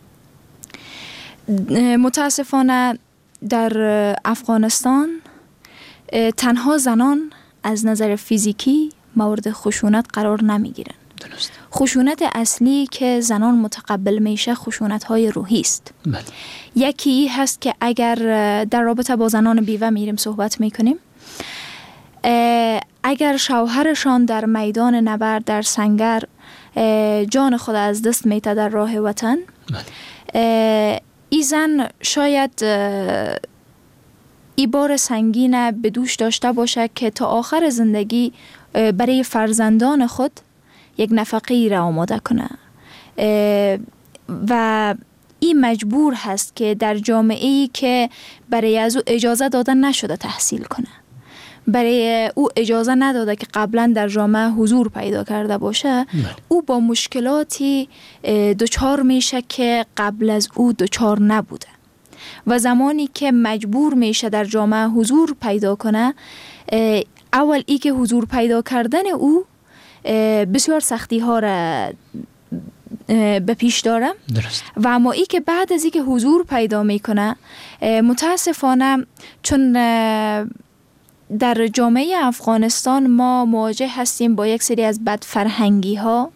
متاسفانه در افغانستان تنها زنان از نظر فیزیکی مورد خشونت قرار نمی گیرن. خشونت اصلی که زنان متقبل میشه خشونت های روحی است. بله. یکی هست که اگر در رابطه با زنان بیوه میریم صحبت میکنیم، اگر شوهرشان در میدان نبرد در سنگر جان خود از دست میته در راه وطن، بله. ای زن شاید ای بار سنگین به دوش داشته باشه که تا آخر زندگی برای فرزندان خود یک نفقی را آماده کنه و این مجبور هست که در جامعه‌ای که برای از او اجازه داده نشده تحصیل کنه، برای او اجازه نداده که قبلا در جامعه حضور پیدا کرده باشه، او با مشکلاتی دچار میشه که قبل از او دچار نبوده و زمانی که مجبور میشه در جامعه حضور پیدا کنه، اول ای که حضور پیدا کردن او بسیار سختی ها را به پیش داره. درست. و اما ای که بعد از ای که حضور پیدا میکنه متاسفانه چون در جامعه افغانستان ما مواجه هستیم با یک سری از بدفرهنگی ها،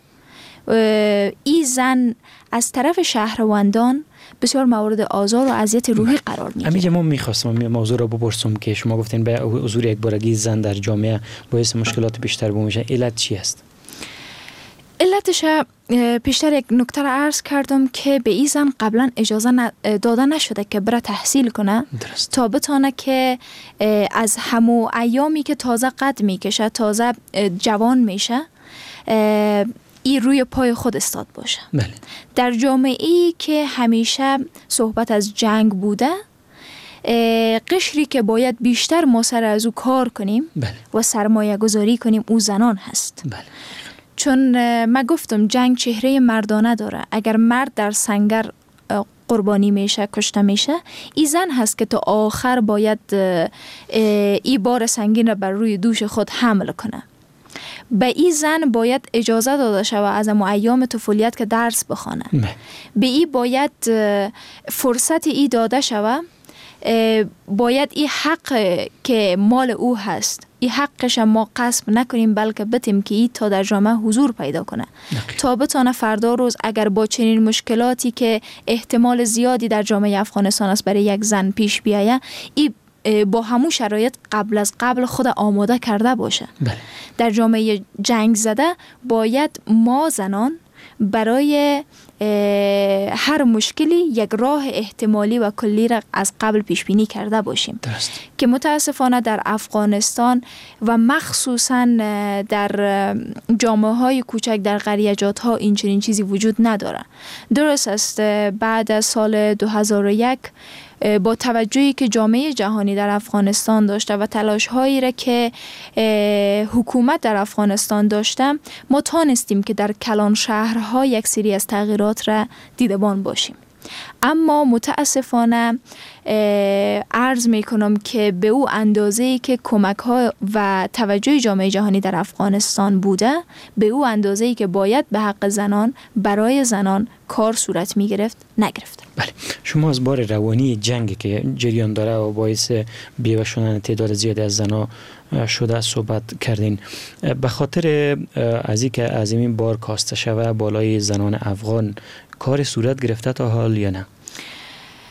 ای زن از طرف شهروندان بسیار مورد آزار و اذیت روحی قرار میگیره. امیجا ما میخواستم این موضوع رو بپرسم که شما گفتین به حضور یک بارگی زن در جامعه باعث مشکلات بیشتر بمیشه، علت چی است؟ علتش پیشتر یک نکته را عرض کردم که به این زن قبلا اجازه داده نشده که بره تحصیل کنه. درست. تا بتانه که از همو ایامی که تازه قد میکشه، تازه جوان میشه، ای روی پای خود استاد باشه. بله. در جامعه‌ای که همیشه صحبت از جنگ بوده، قشری که باید بیشتر ما سر از او کار کنیم. بله. و سرمایه گذاری کنیم او زنان هست. بله. چون من گفتم جنگ چهره مردانه داره. اگر مرد در سنگر قربانی میشه، کشته میشه، ای زن هست که تا آخر باید ای بار سنگین را بر روی دوش خود حمل کنه. به ای زن باید اجازه داده شود از امو ایام طفولیت که درس بخونه. به ای باید فرصت ای داده شود، باید ای حق که مال او هست، ای حقش ما غصب نکنیم، بلکه بتیم که ای تا در جامعه حضور پیدا کنه. نقید. تا بتانه فردا روز اگر با چنین مشکلاتی که احتمال زیادی در جامعه افغانستان است برای یک زن پیش بیایه، ای با همون شرایط قبل از قبل خود آماده کرده باشه. بله. در جامعه جنگ زده باید ما زنان برای هر مشکلی یک راه احتمالی و کلی را از قبل پیش بینی کرده باشیم. درست. که متاسفانه در افغانستان و مخصوصا در جامعه های کوچک در قریجات ها این چنین چیزی وجود نداره. درست است بعد از سال دو هزار و یک با توجهی که جامعه جهانی در افغانستان داشته و تلاش هایی را که حکومت در افغانستان داشته، ما تانستیم که در کلان شهرها یک سری از تغییرات را دیدبان باشیم. اما متاسفانه عرض می کنم که به او اندازه‌ای که کمک ها و توجه جامعه جهانی در افغانستان بوده، به او اندازه‌ای که باید به حق زنان برای زنان کار صورت می گرفت نگرفت. بله. شما از بار روانی جنگ که جریان داره و باعث بیوه شدن تعداد زیادی از زنها شده صحبت کردین. به خاطر از اینکه از این بار کاسته شوه بالای زنان افغان کار صورت گرفته تا حال یا نه؟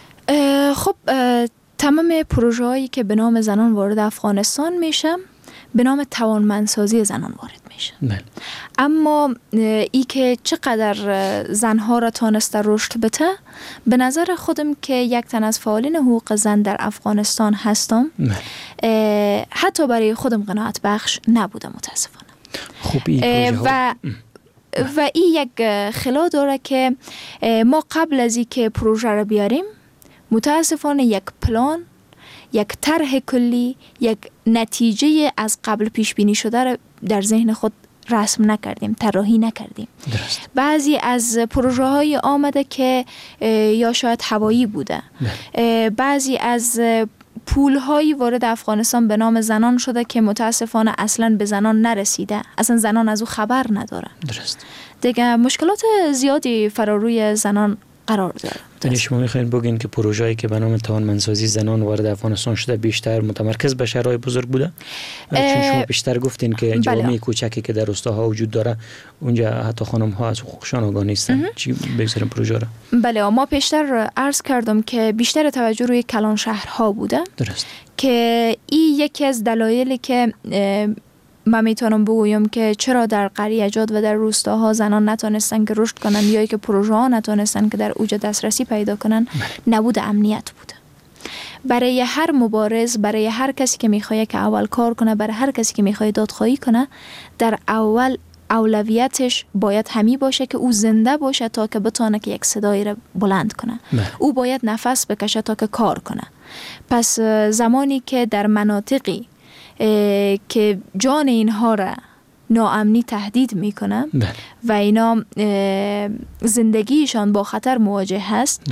خب تمام پروژه هایی که به نام زنان وارد افغانستان میشه به نام توانمندسازی زنان وارد میشه. بله. اما ای که چقدر زنها را تانسته رشد بده، به نظر خودم که یک تن از فعالین حقوق زن در افغانستان هستم، حتی برای خودم قناعت بخش نبوده متاسفانه. خوب این و و این یک خلا داره که ما قبل از این که پروژه را بیاریم متاسفانه یک پلان، یک طرح کلی، یک نتیجه از قبل پیش بینی شده را در ذهن خود رسم نکردیم، طراحی نکردیم. درست. بعضی از پروژه های آمده که یا شاید هوایی بوده، بعضی از پول هایی وارد افغانستان به نام زنان شده که متاسفانه اصلا به زنان نرسیده، اصلا زنان از او خبر نداره. درست. دیگه مشکلات زیادی فراروی زنان قرار داره. یعنی شما میخواین بگین که پروژه‌ای که به نام توانمندسازی زنان وارد افغانستان شده بیشتر متمرکز به شهرهای بزرگ بوده؟ چون شما بیشتر گفتین که جوامع بله. کوچکی که در روستاها وجود داره اونجا حتی خانم ها از حقوقشان آگاه نیستن. چی بگذاریم پروژه را؟ بله، ما پیشتر عرض کردم که بیشتر توجه روی کلان شهرها بوده. درست. که این یکی از دلایلی که من میتونم بگویم که چرا در قریجات و در روستاها زنان نتونستن که رشد کنن یا که پروژه ها نتونستن که در اوج دسترسی پیدا کنن، نبود امنیت بوده. برای هر مبارز، برای هر کسی که میخواد که اول کار کنه، برای هر کسی که میخواد دادخواهی کنه، در اول اولویتش باید همی باشه که او زنده باشه تا که بتونه که یک صدایی را بلند کنه. نه. او باید نفس بکشه تا که کار کنه. پس زمانی که در مناطقی که جان اینها را ناامنی تهدید میکنه و اینا زندگیشان با خطر مواجه هست،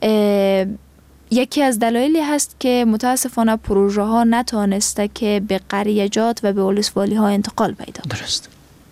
یکی از دلایلی هست که متاسفانه پروژه ها نتوانسته که به قریجات و به ولسوالی ها انتقال پیدا کنه. درست.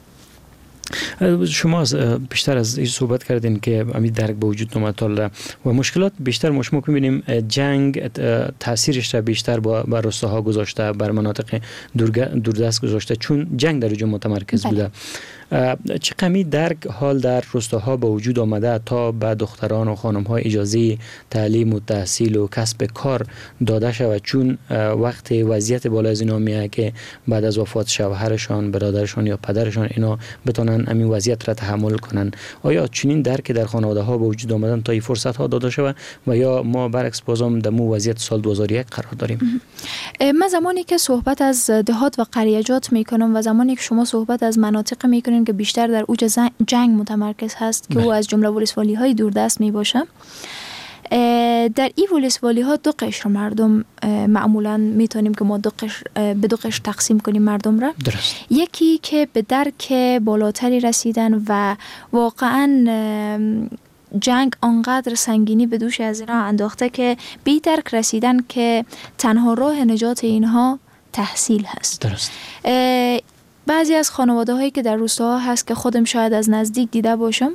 شما بیشتر از این صحبت کردین که امید درک به وجود اومد و مشکلات بیشتر ما شما می‌بینیم جنگ تاثیرش را بیشتر بر روستاها گذاشته، بر مناطق دوردست گذاشته، چون جنگ در اونجا متمرکز بله. بوده. چه کمی درک حال در روستاها به وجود آمده تا به دختران و خانم‌ها اجازه تعلیم و تحصیل و کسب کار داده شود، چون وقت وضعیت بالا از اینا میاد که بعد از وفات شوهرشان، برادرشان یا پدرشان اینا بتونن همین وضعیت را تحمل کنن. آیا چنین درک در خانواده‌ها به وجود آمدن تا این فرصت ها داده شود و یا ما برعکس بازم در مو وضعیت سال دو هزار و یک قرار داریم؟ من زمانی که صحبت از دهات و قریجات میکنم و زمانی که شما صحبت از مناطق میکنین که بیشتر در اوج جنگ متمرکز هست که او از جمله ولسوالی های دوردست می باشه، در این ولسوالی ها دو قشر مردم معمولا میتونیم که ما دو قشر به دو قشر تقسیم کنیم مردم را. درست. یکی که به درک بالاتری رسیدن و واقعا جنگ آنقدر سنگینی به دوش از اینا انداخته که بی درک رسیدن که تنها راه نجات اینها تحصیل هست. درست. بعضی از خانواده هایی که در روستاها هست که خودم شاید از نزدیک دیده باشم،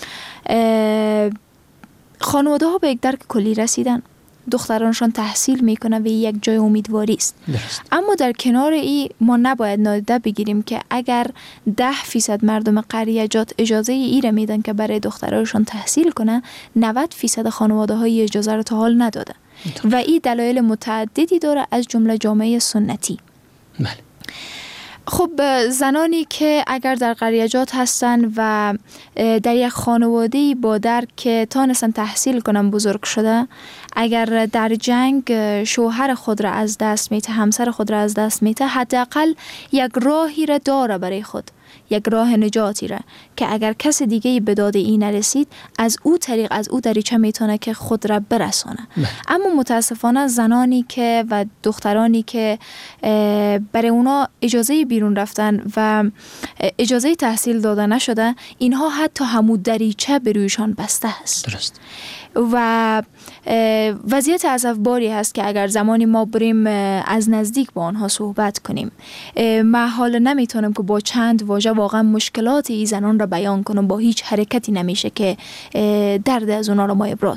خانواده ها به یک درک کلی رسیدن، دخترانشان تحصیل میکنه و یک جای امیدواری است. اما در کنار این ما نباید نادیده بگیریم که اگر ده فیصد مردم قریجات اجازه ای را میدن که برای دخترانشان تحصیل کنه، نود فیصد خانواده های اجازه را تا حال نداده و این دلایل متعددی داره از جمله جامعه سنتی. بله. خب زنانی که اگر در قریجات هستن و در یک خانواده‌ای با درک که تانستن تحصیل کنن بزرگ شده، اگر در جنگ شوهر خود را از دست میته، همسر خود را از دست میته، حداقل یک راهی را داره برای خود، یک راه نجاتی را که اگر کس دیگه به داد این نرسید از او طریق از او دریچه میتونه که خود را برسانه. اما متاسفانه زنانی که و دخترانی که برای اونا اجازه بیرون رفتن و اجازه تحصیل داده نشده، اینها حتی همون دریچه به رویشان بسته است. درست. و وضعیت عذاب‌باری هست که اگر زمانی ما بریم از نزدیک با آنها صحبت کنیم، من حالا نمیتونم که با چند واژه واقعا مشکلات این زنان را بیان کنم، با هیچ حرکتی نمیشه که درد از اونا را ما ابراز کنیم.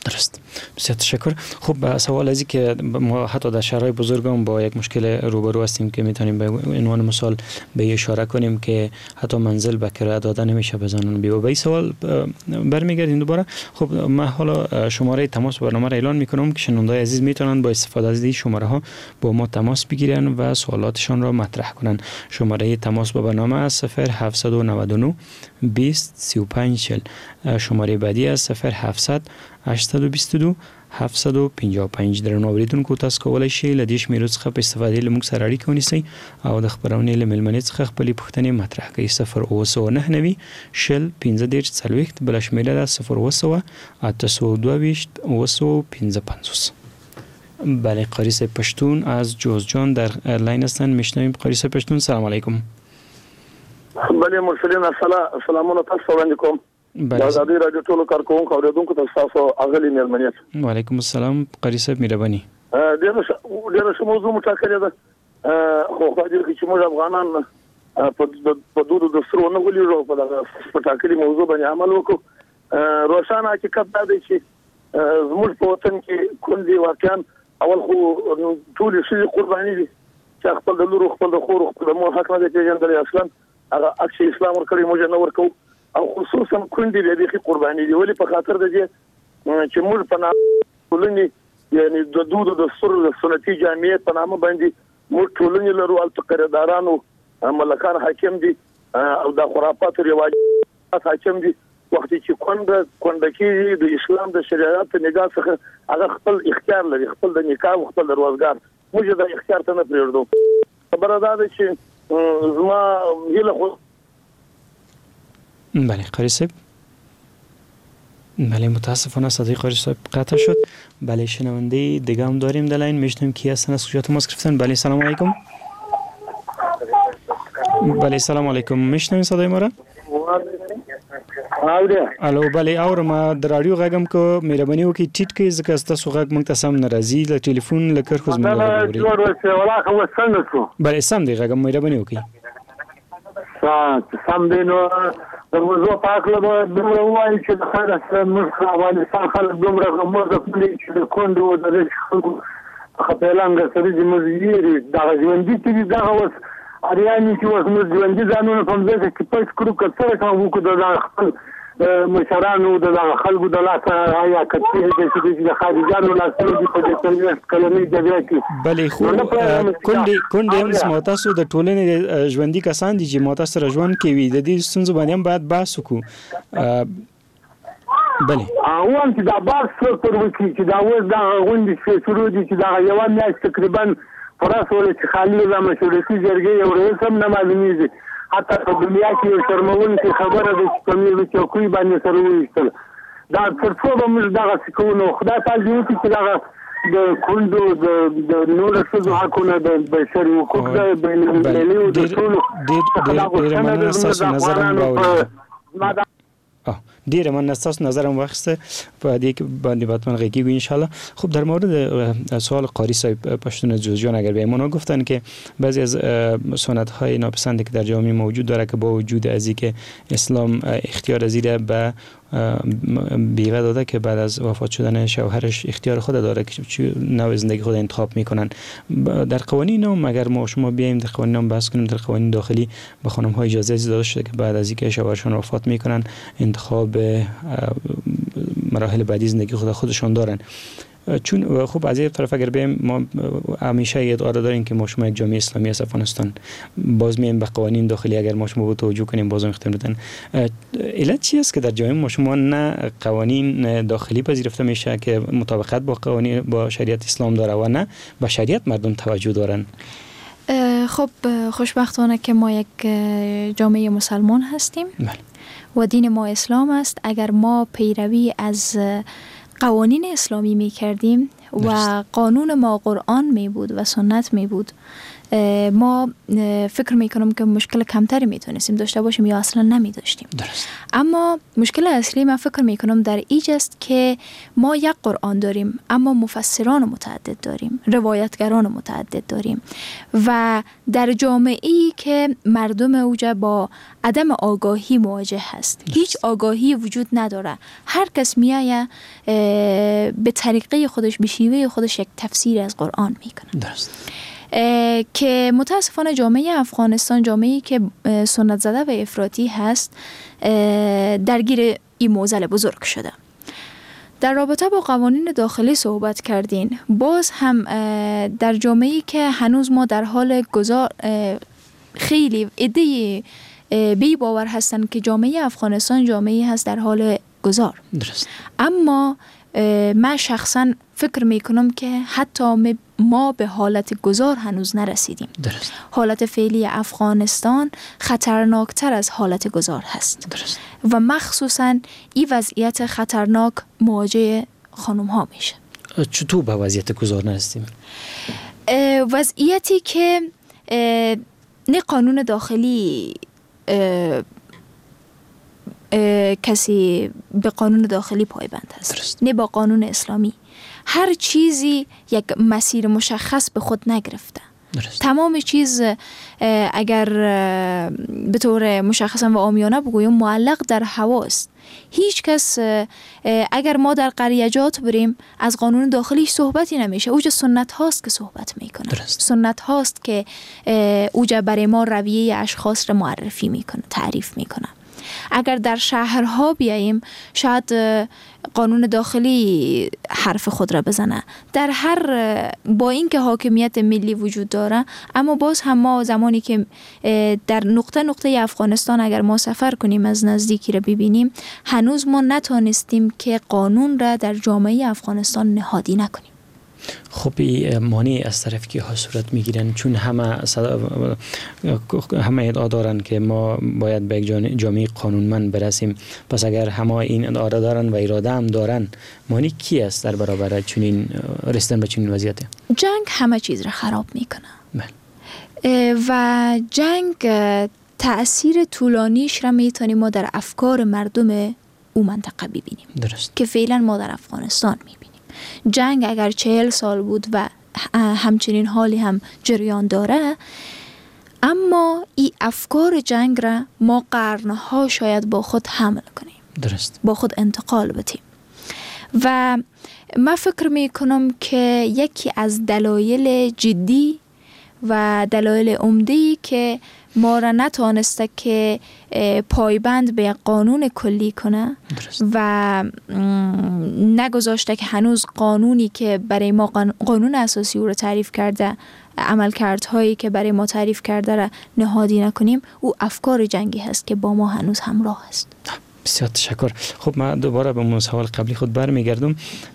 درست. بسیار تشکر. خب سوال ازی که ما حتی در شهرهای بزرگ هم با یک مشکل روبرو هستیم که میتونیم به عنوان مثال به اشاره کنیم که حتی منزل به کرایه داده نمیشه بزنن بیا. به این سوال برمیگردیم دوباره. خب من حالا شماره تماس برنامه را اعلان میکنم که شنوندای عزیز میتونن با استفاده از این شماره ها با ما تماس بگیرن و سوالاتشان را مطرح کنن. شماره تماس با برنامه از صفر هفت نه نه بیست سی و پنج چهل. شماره بعدی از صفر هفتصد هشتصد و بیست و دو هفتصد و پنجاه و پنج. در نوبریدونکو تاسو کولای شئ له دې شمیرو څخه په استفاده له موږ سره اړیکه ونیسئ او د خبرونې له ملمنې څخه خپلې پوښتنې مطرح کړئ. صفر اوه سوه نهه نوي شل پنځه دېرش څلوېښت. بله شمیره ده صفر اوه سوه اته سوه دوه ویشت اوه سوه پنځه پنځوس. بله قاری صاحب پشتون از جوزجان در لاین هستن. میشنویم قاری صاحب پشتون. سلام علیکم. بله مرسلین السلامونه تاسو باندې کوم. د ازادي رادیو ټولو کارکونکو اوریدونکو ته تاسو اغلی مېلمنیت. وعلیکم السلام قاری صاحب مهرباني. ډېر ډېر څه موضوع مټاکلې ده خو خو دې چې موږ افغانان په دودو د سرو نه ولې په دغه مټاکلې موضوع باندې عمل وکړو. روښانه حقیقت دا دی چې زموږ په وطن کې کوم دي واقعا اول خو ټول شي قرباني دي چې خپل د لورو خپل د خور خپل د مور حق نه پیژندل اصلا هغه اکثر اسلام ورکړي موږ نه ورکو او خصوصا کندې د دې قرباني دي ولې په خاطر د دې چې موږ په ټولنې یعنی د دودو د سر د سنتي جامعیت په نامه باندې موږ ټولنې لرو او تقریدارانو ملکان حاکم دي او د خرافات رواجات حاکم دي. وخت چې کونډه کونډکی د اسلام د شریعت نگاه څخه هغه خپل اختیار لري خپل د نکاح او خپل د روزګار موږ د اختیار ته نه پریږدو. خبره دا ده چې زما هیله خو بله قاری صاحب. بله متاسفانه صدای قاری صاحب قطع شد. بله شنونده دیگه هم داریم در لاین. میشنویم کی هستن از کجا تماس گرفتن. بله سلام علیکم. بله سلام علیکم. میشنویم صدای ما را؟ الو بله اورم د رادیو غږم کو مهرباني وکړئ ټیټ کړئ ځکه ستاسو غږ موږ ته سم نه راځي. له ټلیفون له کرخوز مو اورئ. بله سم دی غږم مهرباني وکړئ. سم دی نو د موضوع په اړه به دومره ووایي چې د خلک موږ افغانستان خلک دومره غموزه کړي چې د کونډو د خلکو څخه پیلانګه سړي زموږ یېري دغه ژوندي چې دي دغه اوس اریانې چې اوس موږ ژوندي ځانونه په مځکه کې پټ کړو که څه رقم وکړو د دغه خپل مشرانو د دغه خلکو د لاسه آیا که چېرې دی چې د خارجیانو لاسونه دي په دې څلوېښت کلنۍ جګړه کې. بلې خو کونډې کونډې هم زما تاسو د ټولنې ژوندي کسان دي چې ما تاسو سره ژوند کوي. د دې ستونزو باندې هم باید بحث وکړو. بلې وایم چې دا بحث څوک پر وکړي چې دا اوس دغه غونډې شروع دي چې دغه یوه میاشت تقریبا پوره شوله چې خالي د مشورتي جرګې یو رئیس هم نه معلومېږي. حتی په دنیا کې یو شرموونکې خبره ده چې په میرو چوکۍ باندې سره وویشتل. دا تر څو به موږ دغسې کوو نو خدای تعالی دې وکړي چې دغه د کونډو د نورو ښځو حقونه د بشري حقوق د بین المللي د ټولو ډېره مننه ستاسو نظر هم راوړي. ډیره من ستاسو نظرم واخیسته په دې کې باندې باتمن غږیږو ان شاء الله. خب در مورد سوال قاری صاحب پشتون جوزجان اگر به ما گفتن که بعضی از سنت های ناپسندی که در جامعه موجود داره که با وجود از اینکه اسلام اختیار از این به بیوه داده که بعد از وفات شدن شوهرش اختیار خود داره که چه نوع زندگی خود انتخاب میکنن. در قوانین هم اگر ما شما بیایم در قوانین هم بحث کنیم در قوانین داخلی به خانم ها اجازه داده شده که بعد از اینکه شوهرشان وفات میکنن انتخاب مراحل بعدی زندگی خود خودشان دارن. چون خوب از این طرف اگر بیم ما همیشه ادعا داریم که ما شما یک جامعه اسلامی از افغانستان باز میایم به قوانین داخلی اگر ما شما توجه کنیم باز اختیار میدن. علت چی است که در جامعه ما شما نه قوانین داخلی پذیرفته میشه که مطابقت با قوانین با شریعت اسلام داره و نه به شریعت مردم توجه دارن؟ خب خوشبختانه که ما یک جامعه مسلمان هستیم و دین ما اسلام است. اگر ما پیروی از قوانین اسلامی می کردیم و قانون ما قرآن می بود و سنت می بود ما فکر میکنم که مشکل کمتری میتونستیم داشته باشیم یا اصلا نمی داشتیم. درست. اما مشکل اصلی من فکر میکنم در ایج است که ما یک قرآن داریم اما مفسران متعدد داریم، روایتگران متعدد داریم و در جامعه‌ای که مردم اوجه با عدم آگاهی مواجه هست. درست. هیچ آگاهی وجود نداره. هر کس میایه به طریقه خودش، به شیوه خودش یک تفسیر از قرآن میکنه. درست. که متاسفانه جامعه افغانستان جامعه‌ای که سنت زده و افراطی هست درگیر این معضل بزرگ شده. در رابطه با قوانین داخلی صحبت کردین. باز هم در جامعه‌ای که هنوز ما در حال گذار خیلی عده بی باور هستن که جامعه افغانستان جامعه‌ای هست در حال گذار. درست. اما من شخصا فکر میکنم که حتی ما به حالت گذار هنوز نرسیدیم. درست. حالت فعلی افغانستان خطرناکتر از حالت گذار هست. درست. و مخصوصا این وضعیت خطرناک مواجه خانم ها میشه. چطور به وضعیت گذار نرسیدیم؟ وضعیتی که نه قانون داخلی کسی به قانون داخلی پایبند هست. درست. نه با قانون اسلامی. هر چیزی یک مسیر مشخص به خود نگرفته. درست. تمام چیز اگر به طور مشخصا و عامیانه بگویم معلق در هواست. هیچ کس اگر ما در قریجات بریم از قانون داخلی صحبتی نمیشه. اوجه سنت هاست که صحبت میکنه. درست. سنت هاست که اوجه برای ما رویه اشخاص را معرفی میکنه، تعریف میکنه. اگر در شهرها بیاییم شاید قانون داخلی حرف خود را بزنه. در هر با اینکه حاکمیت ملی وجود داره اما باز هم ما زمانی که در نقطه نقطه افغانستان اگر ما سفر کنیم از نزدیکی را ببینیم هنوز ما نتانستیم که قانون را در جامعه افغانستان نهادی نکنیم. خب این مانع از طرف کی ها صورت میگیرن؟ چون همه صدا... همه ادعا دارن که ما باید به یک جامعه قانونمند برسیم. پس اگر همه این ادعا دارن و اراده هم دارن مانع کی است در برابر چنین رسیدن به چنین وضعیتی؟ جنگ همه چیز را خراب میکنه. بله. و جنگ تأثیر طولانیش را میتونیم ما در افکار مردم او منطقه ببینیم. درست. که فعلا ما در افغانستان میبینیم. جنگ اگر چهل سال بود و همچنین حالی هم جریان داره اما این افکار جنگ را ما قرنها شاید با خود حمل کنیم. درست. با خود انتقال بدیم. و من فکر می کنم که یکی از دلایل جدی و دلایل عمده‌ای که ما را نتوانسته که پایبند به قانون کلی کنه درست. و نگذاشته که هنوز قانونی که برای ما قانون اساسی او را تعریف کرده عملکردهایی که برای ما تعریف کرده را نهادی نکنیم او افکار جنگی هست که با ما هنوز همراه است. بسیار تشکر. خب من دوباره به سوال قبلی خود برمیگردم.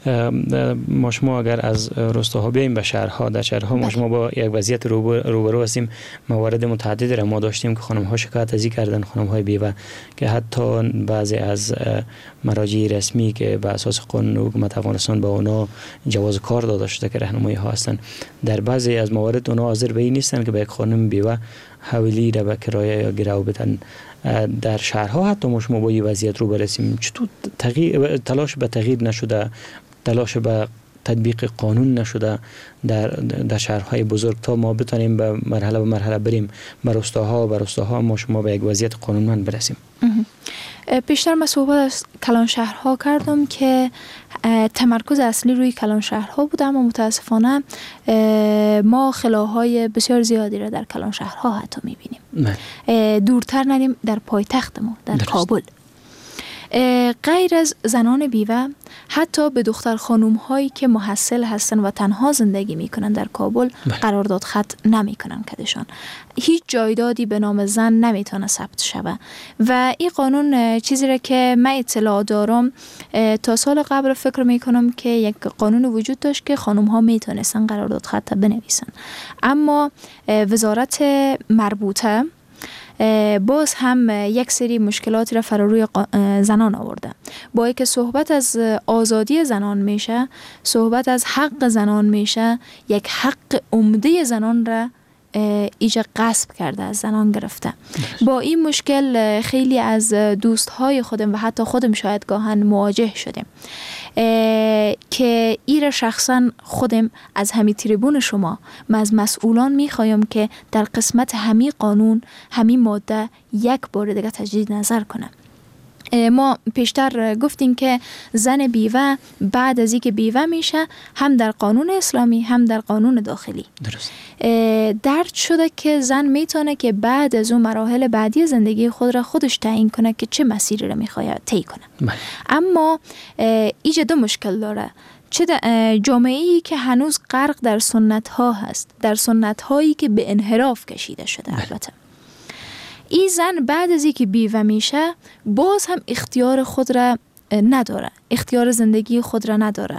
ما شما اگر از روستاها بیاییم به شهرها، در شهرها ما شما با یک وضعیت روبرو هستیم. موارد متعددی را ما داشتیم که خانم ها شکایت ازی کردن، خانم های بیوه که حتی بعضی از مراجع رسمی که به اساس قانون حکومت افغانستان با اونا جواز کار داده شده که راهنمایی ها هستند، در بعضی از موارد اونا حاضر به این نیستن که به یک خانم بیوه حوالی را به کرایه یا گرو بدن. در شهرها حتی ما شما با این وضعیت رو برسیم. چطور تغییر تلاش به تغییر نشده، تلاش به تطبیق قانون نشده در در شهرهای بزرگ تا ما بتونیم به مرحله به مرحله بریم به روستاها و به روستاها ما شما به یک وضعیت قانونمند برسیم؟ پیشتر من صحبت از کلان شهرها کردم که تمرکز اصلی روی کلان شهرها بود اما متاسفانه ما خلاهای بسیار زیادی را در کلان شهرها حتی میبینیم. دورتر ندیم در پایتخت ما در درست. کابل غیر از زنان بیوه حتی به دختر خانوم هایی که محصل هستن و تنها زندگی میکنن در کابل قرارداد خط نمیکنن کدشان. هیچ جایدادی به نام زن نمیتونه ثبت شوه و این قانون چیزی را که من اطلاع دارم تا سال قبل فکر میکنم که یک قانون وجود داشت که خانوم ها میتونستن قرارداد خط بنویسن اما وزارت مربوطه باز هم یک سری مشکلاتی را فراروی زنان آورده. با اینکه صحبت از آزادی زنان میشه، صحبت از حق زنان میشه، یک حق عمده زنان را ایجا غصب کرده، از زنان گرفته. با این مشکل خیلی از دوستهای خودم و حتی خودم شاید گاهن مواجه شدیم که ایره شخصا خودم از همی تریبون شما من از مسئولان میخوایم که در قسمت همی قانون همی ماده یک بار دیگه تجدید نظر کنم. ما پیشتر گفتیم که زن بیوه بعد از اینکه بیوه میشه هم در قانون اسلامی هم در قانون داخلی درست درد شده که زن میتونه که بعد از اون مراحل بعدی زندگی خود را خودش تعیین کنه که چه مسیری را میخواد طی کنه. بله. اما ایجا دو مشکل داره. چه جامعه‌ای که هنوز غرق در سنت ها هست، در سنت هایی که به انحراف کشیده شده. بله. البته این زن بعد از اینکه بیوه میشه باز هم اختیار خود را نداره، اختیار زندگی خود را نداره.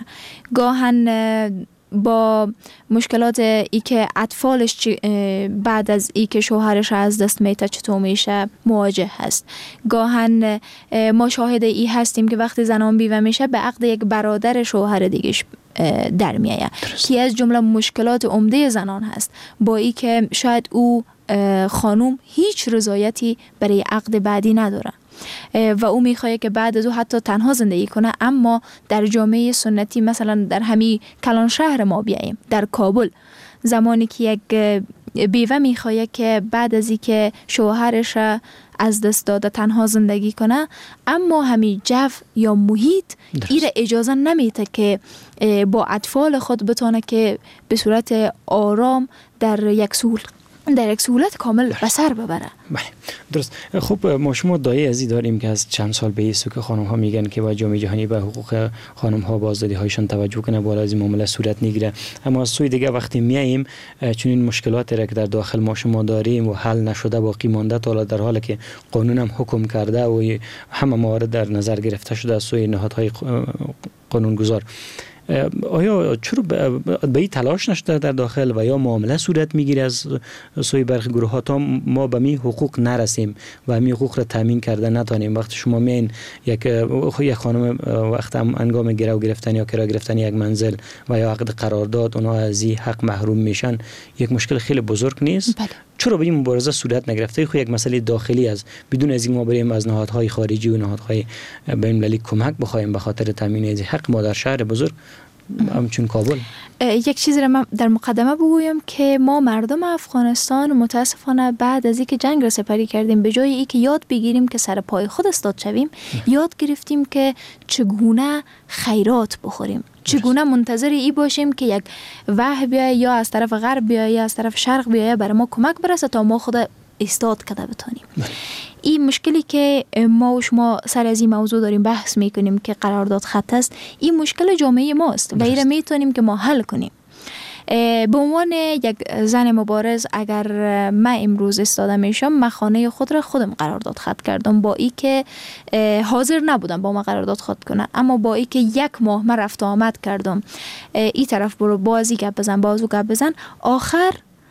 گاهن با مشکلات ای که اطفالش بعد از ای که شوهرش از دست میته چطور میشه مواجه هست. گاهن ما شاهد ای هستیم که وقتی زنان بیوه میشه به عقد یک برادر شوهر دیگهش در میایه که از جمله مشکلات عمده زنان هست، با ای که شاید او خانوم هیچ رضایتی برای عقد بعدی نداره و او میخواد که بعد از او حتی تنها زندگی کنه. اما در جامعه سنتی مثلا در همین کلان شهر ما بیاییم، در کابل، زمانی که یک بیوه میخواد که بعد از این که شوهرش از دست داده تنها زندگی کنه، اما همین جو یا محیط این اجازه نمیده که با اطفال خود بتونه که به صورت آرام در یک سهول در یک سهولت کامل بسر ببره. بله درست. خب ما شما دایه ازی داریم که از چند سال به ایسو که خانم ها میگن که با جامعه جهانی به حقوق خانم ها بازدادی هایشان توجه کنه، بالا از این معامله صورت نگیره. اما از سوی دیگه وقتی میاییم چون این مشکلات را که در داخل ما شما داریم و حل نشده باقی مانده، تا در حالی که قانون هم حکم کرده و همه موارد در نظر گرفته شده از سوی نهادهای قانونگذار، آیا چرا به این تلاش نشده در داخل و یا معامله صورت میگیره از سوی برخی گروه ها تا ما به می حقوق نرسیم و می حقوق را تامین کرده نتانیم؟ وقتی شما میین یک یک خانم وقت انگام گرو گرفتن یا کرا گرفتن یک منزل و یا عقد قرارداد اونها از این حق محروم میشن، یک مشکل خیلی بزرگ نیست؟ بله. چرا به این مبارزه صورت نگرفته؟ خو یک مسئله داخلی است، بدون از این ما بریم از نهادهای خارجی و نهادهای بین‌المللی کمک بخوایم به خاطر تامین از حق ما در شهر بزرگ همچون کابل. یک چیزی را من در مقدمه بگویم که ما مردم افغانستان متاسفانه بعد از اینکه جنگ را سپری کردیم، به جای اینکه یاد بگیریم که سر پای خود استاد شویم، یاد گرفتیم که چگونه خیرات بخوریم، چگونه منتظر ای باشیم که یک وحی بیایه یا از طرف غرب بیایه یا از طرف شرق بیایه برای ما کمک برسه تا ما خود استاد کده بتانیم. این مشکلی که ما و شما سر از این موضوع داریم بحث میکنیم که قرارداد خط است، این مشکل جامعه ماست و این را میتونیم که ما حل کنیم. به عنوان یک زن مبارز اگر من امروز استاده میشم، من خانه خود را خودم قرارداد خط کردم، با ای که حاضر نبودم با ما قرارداد خط کنه، اما با ای که یک ماه من رفت آمد کردم، این طرف برو بازی گپ بزن بازو گپ بزن، آخر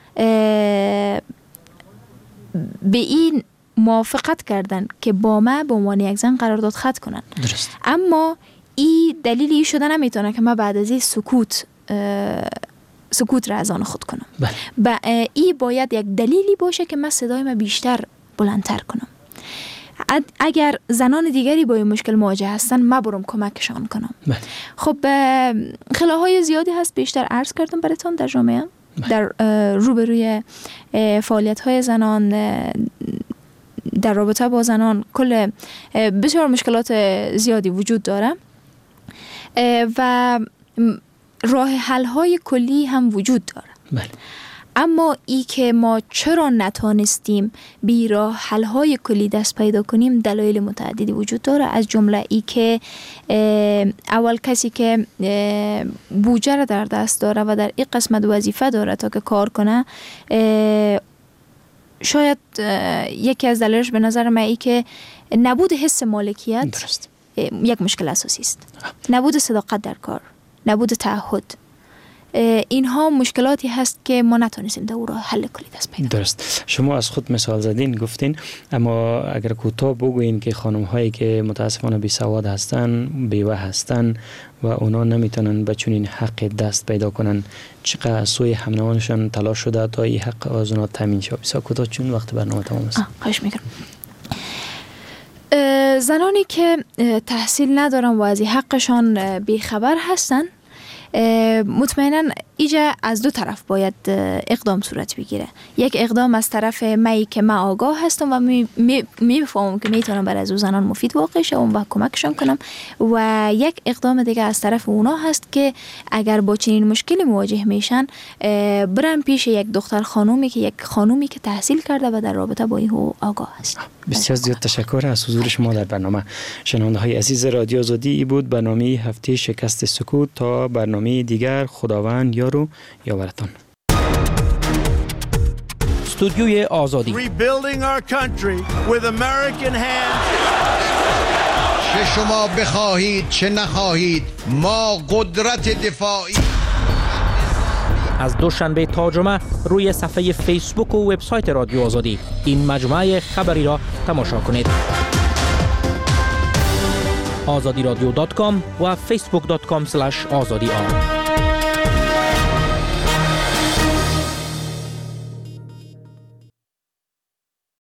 به این موافقت کردن که با ما به عنوان یک زن قرارداد خط کنن. درست. اما این دلیلی شده نمیتونه که من بعد از این سکوت سکوت را از آن خود کنم. بله. این باید یک دلیلی باشه که من صدای من بیشتر بلندتر کنم. اگر زنان دیگری با این مشکل مواجه هستن، من برم کمکشان کنم. بله. خب خلاهای زیادی هست، بیشتر عرض کردم براتون در جامعه، در روبروی فعالیت های زنان، در رابطه با زنان، کل بسیار مشکلات زیادی وجود داره و راه حل های کلی هم وجود داره. بله. اما ای که ما چرا نتانستیم بی راه حل های کلی دست پیدا کنیم، دلایل متعددی وجود داره. از جمله ای که اول کسی که بودجه را در دست داره و در این قسمت وظیفه داره تا که کار کنه، شاید یکی از دلایلش به نظر من ای که نبود حس مالکیت درست. یک مشکل اساسی است. نبود صداقت در کار، نبود تعهد، اینها مشکلاتی هست که ما نتونستیم در او را حل کلی دست پیدا. درست. شما از خود مثال زدین گفتین، اما اگر کوتاه بگوین که خانم هایی که متاسفانه بی سواد هستن، بیوه هستن و اونا نمیتونن به چنین حق دست پیدا کنن، چقدر سوی همنوانشان تلاش شده تا این حق از اونا تامین شه؟ بسیار کوتاه چون وقت برنامه تمام است. خواهش میکنم. زنانی که تحصیل ندارن و از حقشان بیخبر هستن، مطمئنا ایجا از دو طرف باید اقدام صورت بگیره. یک اقدام از طرف می که من آگاه هستم و میفهمم می می که میتونم برای از زنان مفید واقع شم و کمکشان کنم، و یک اقدام دیگه از طرف اونا هست که اگر با چنین مشکلی مواجه میشن برن پیش یک دختر خانومی که یک خانومی که تحصیل کرده و در رابطه با این آگاه هست. بسیار زیاد تشکر از حضور شما در برنامه. شنونده های عزیز رادیو آزادی، ای بود برنامه هفته شکست سکوت. تا برنامه دیگر، خداوند یار و یاورتان. استودیوی آزادی. Rebuilding our country with American hands. چه شما بخواهید چه نخواهید، ما قدرت دفاعی. از دوشنبه تا جمعه روی صفحه فیسبوک و وبسایت رادیو آزادی این مجموعه خبری را تماشا کنید. آزادی رادیو دات کام و فیسبوک دات کام اسلش آزادی آر.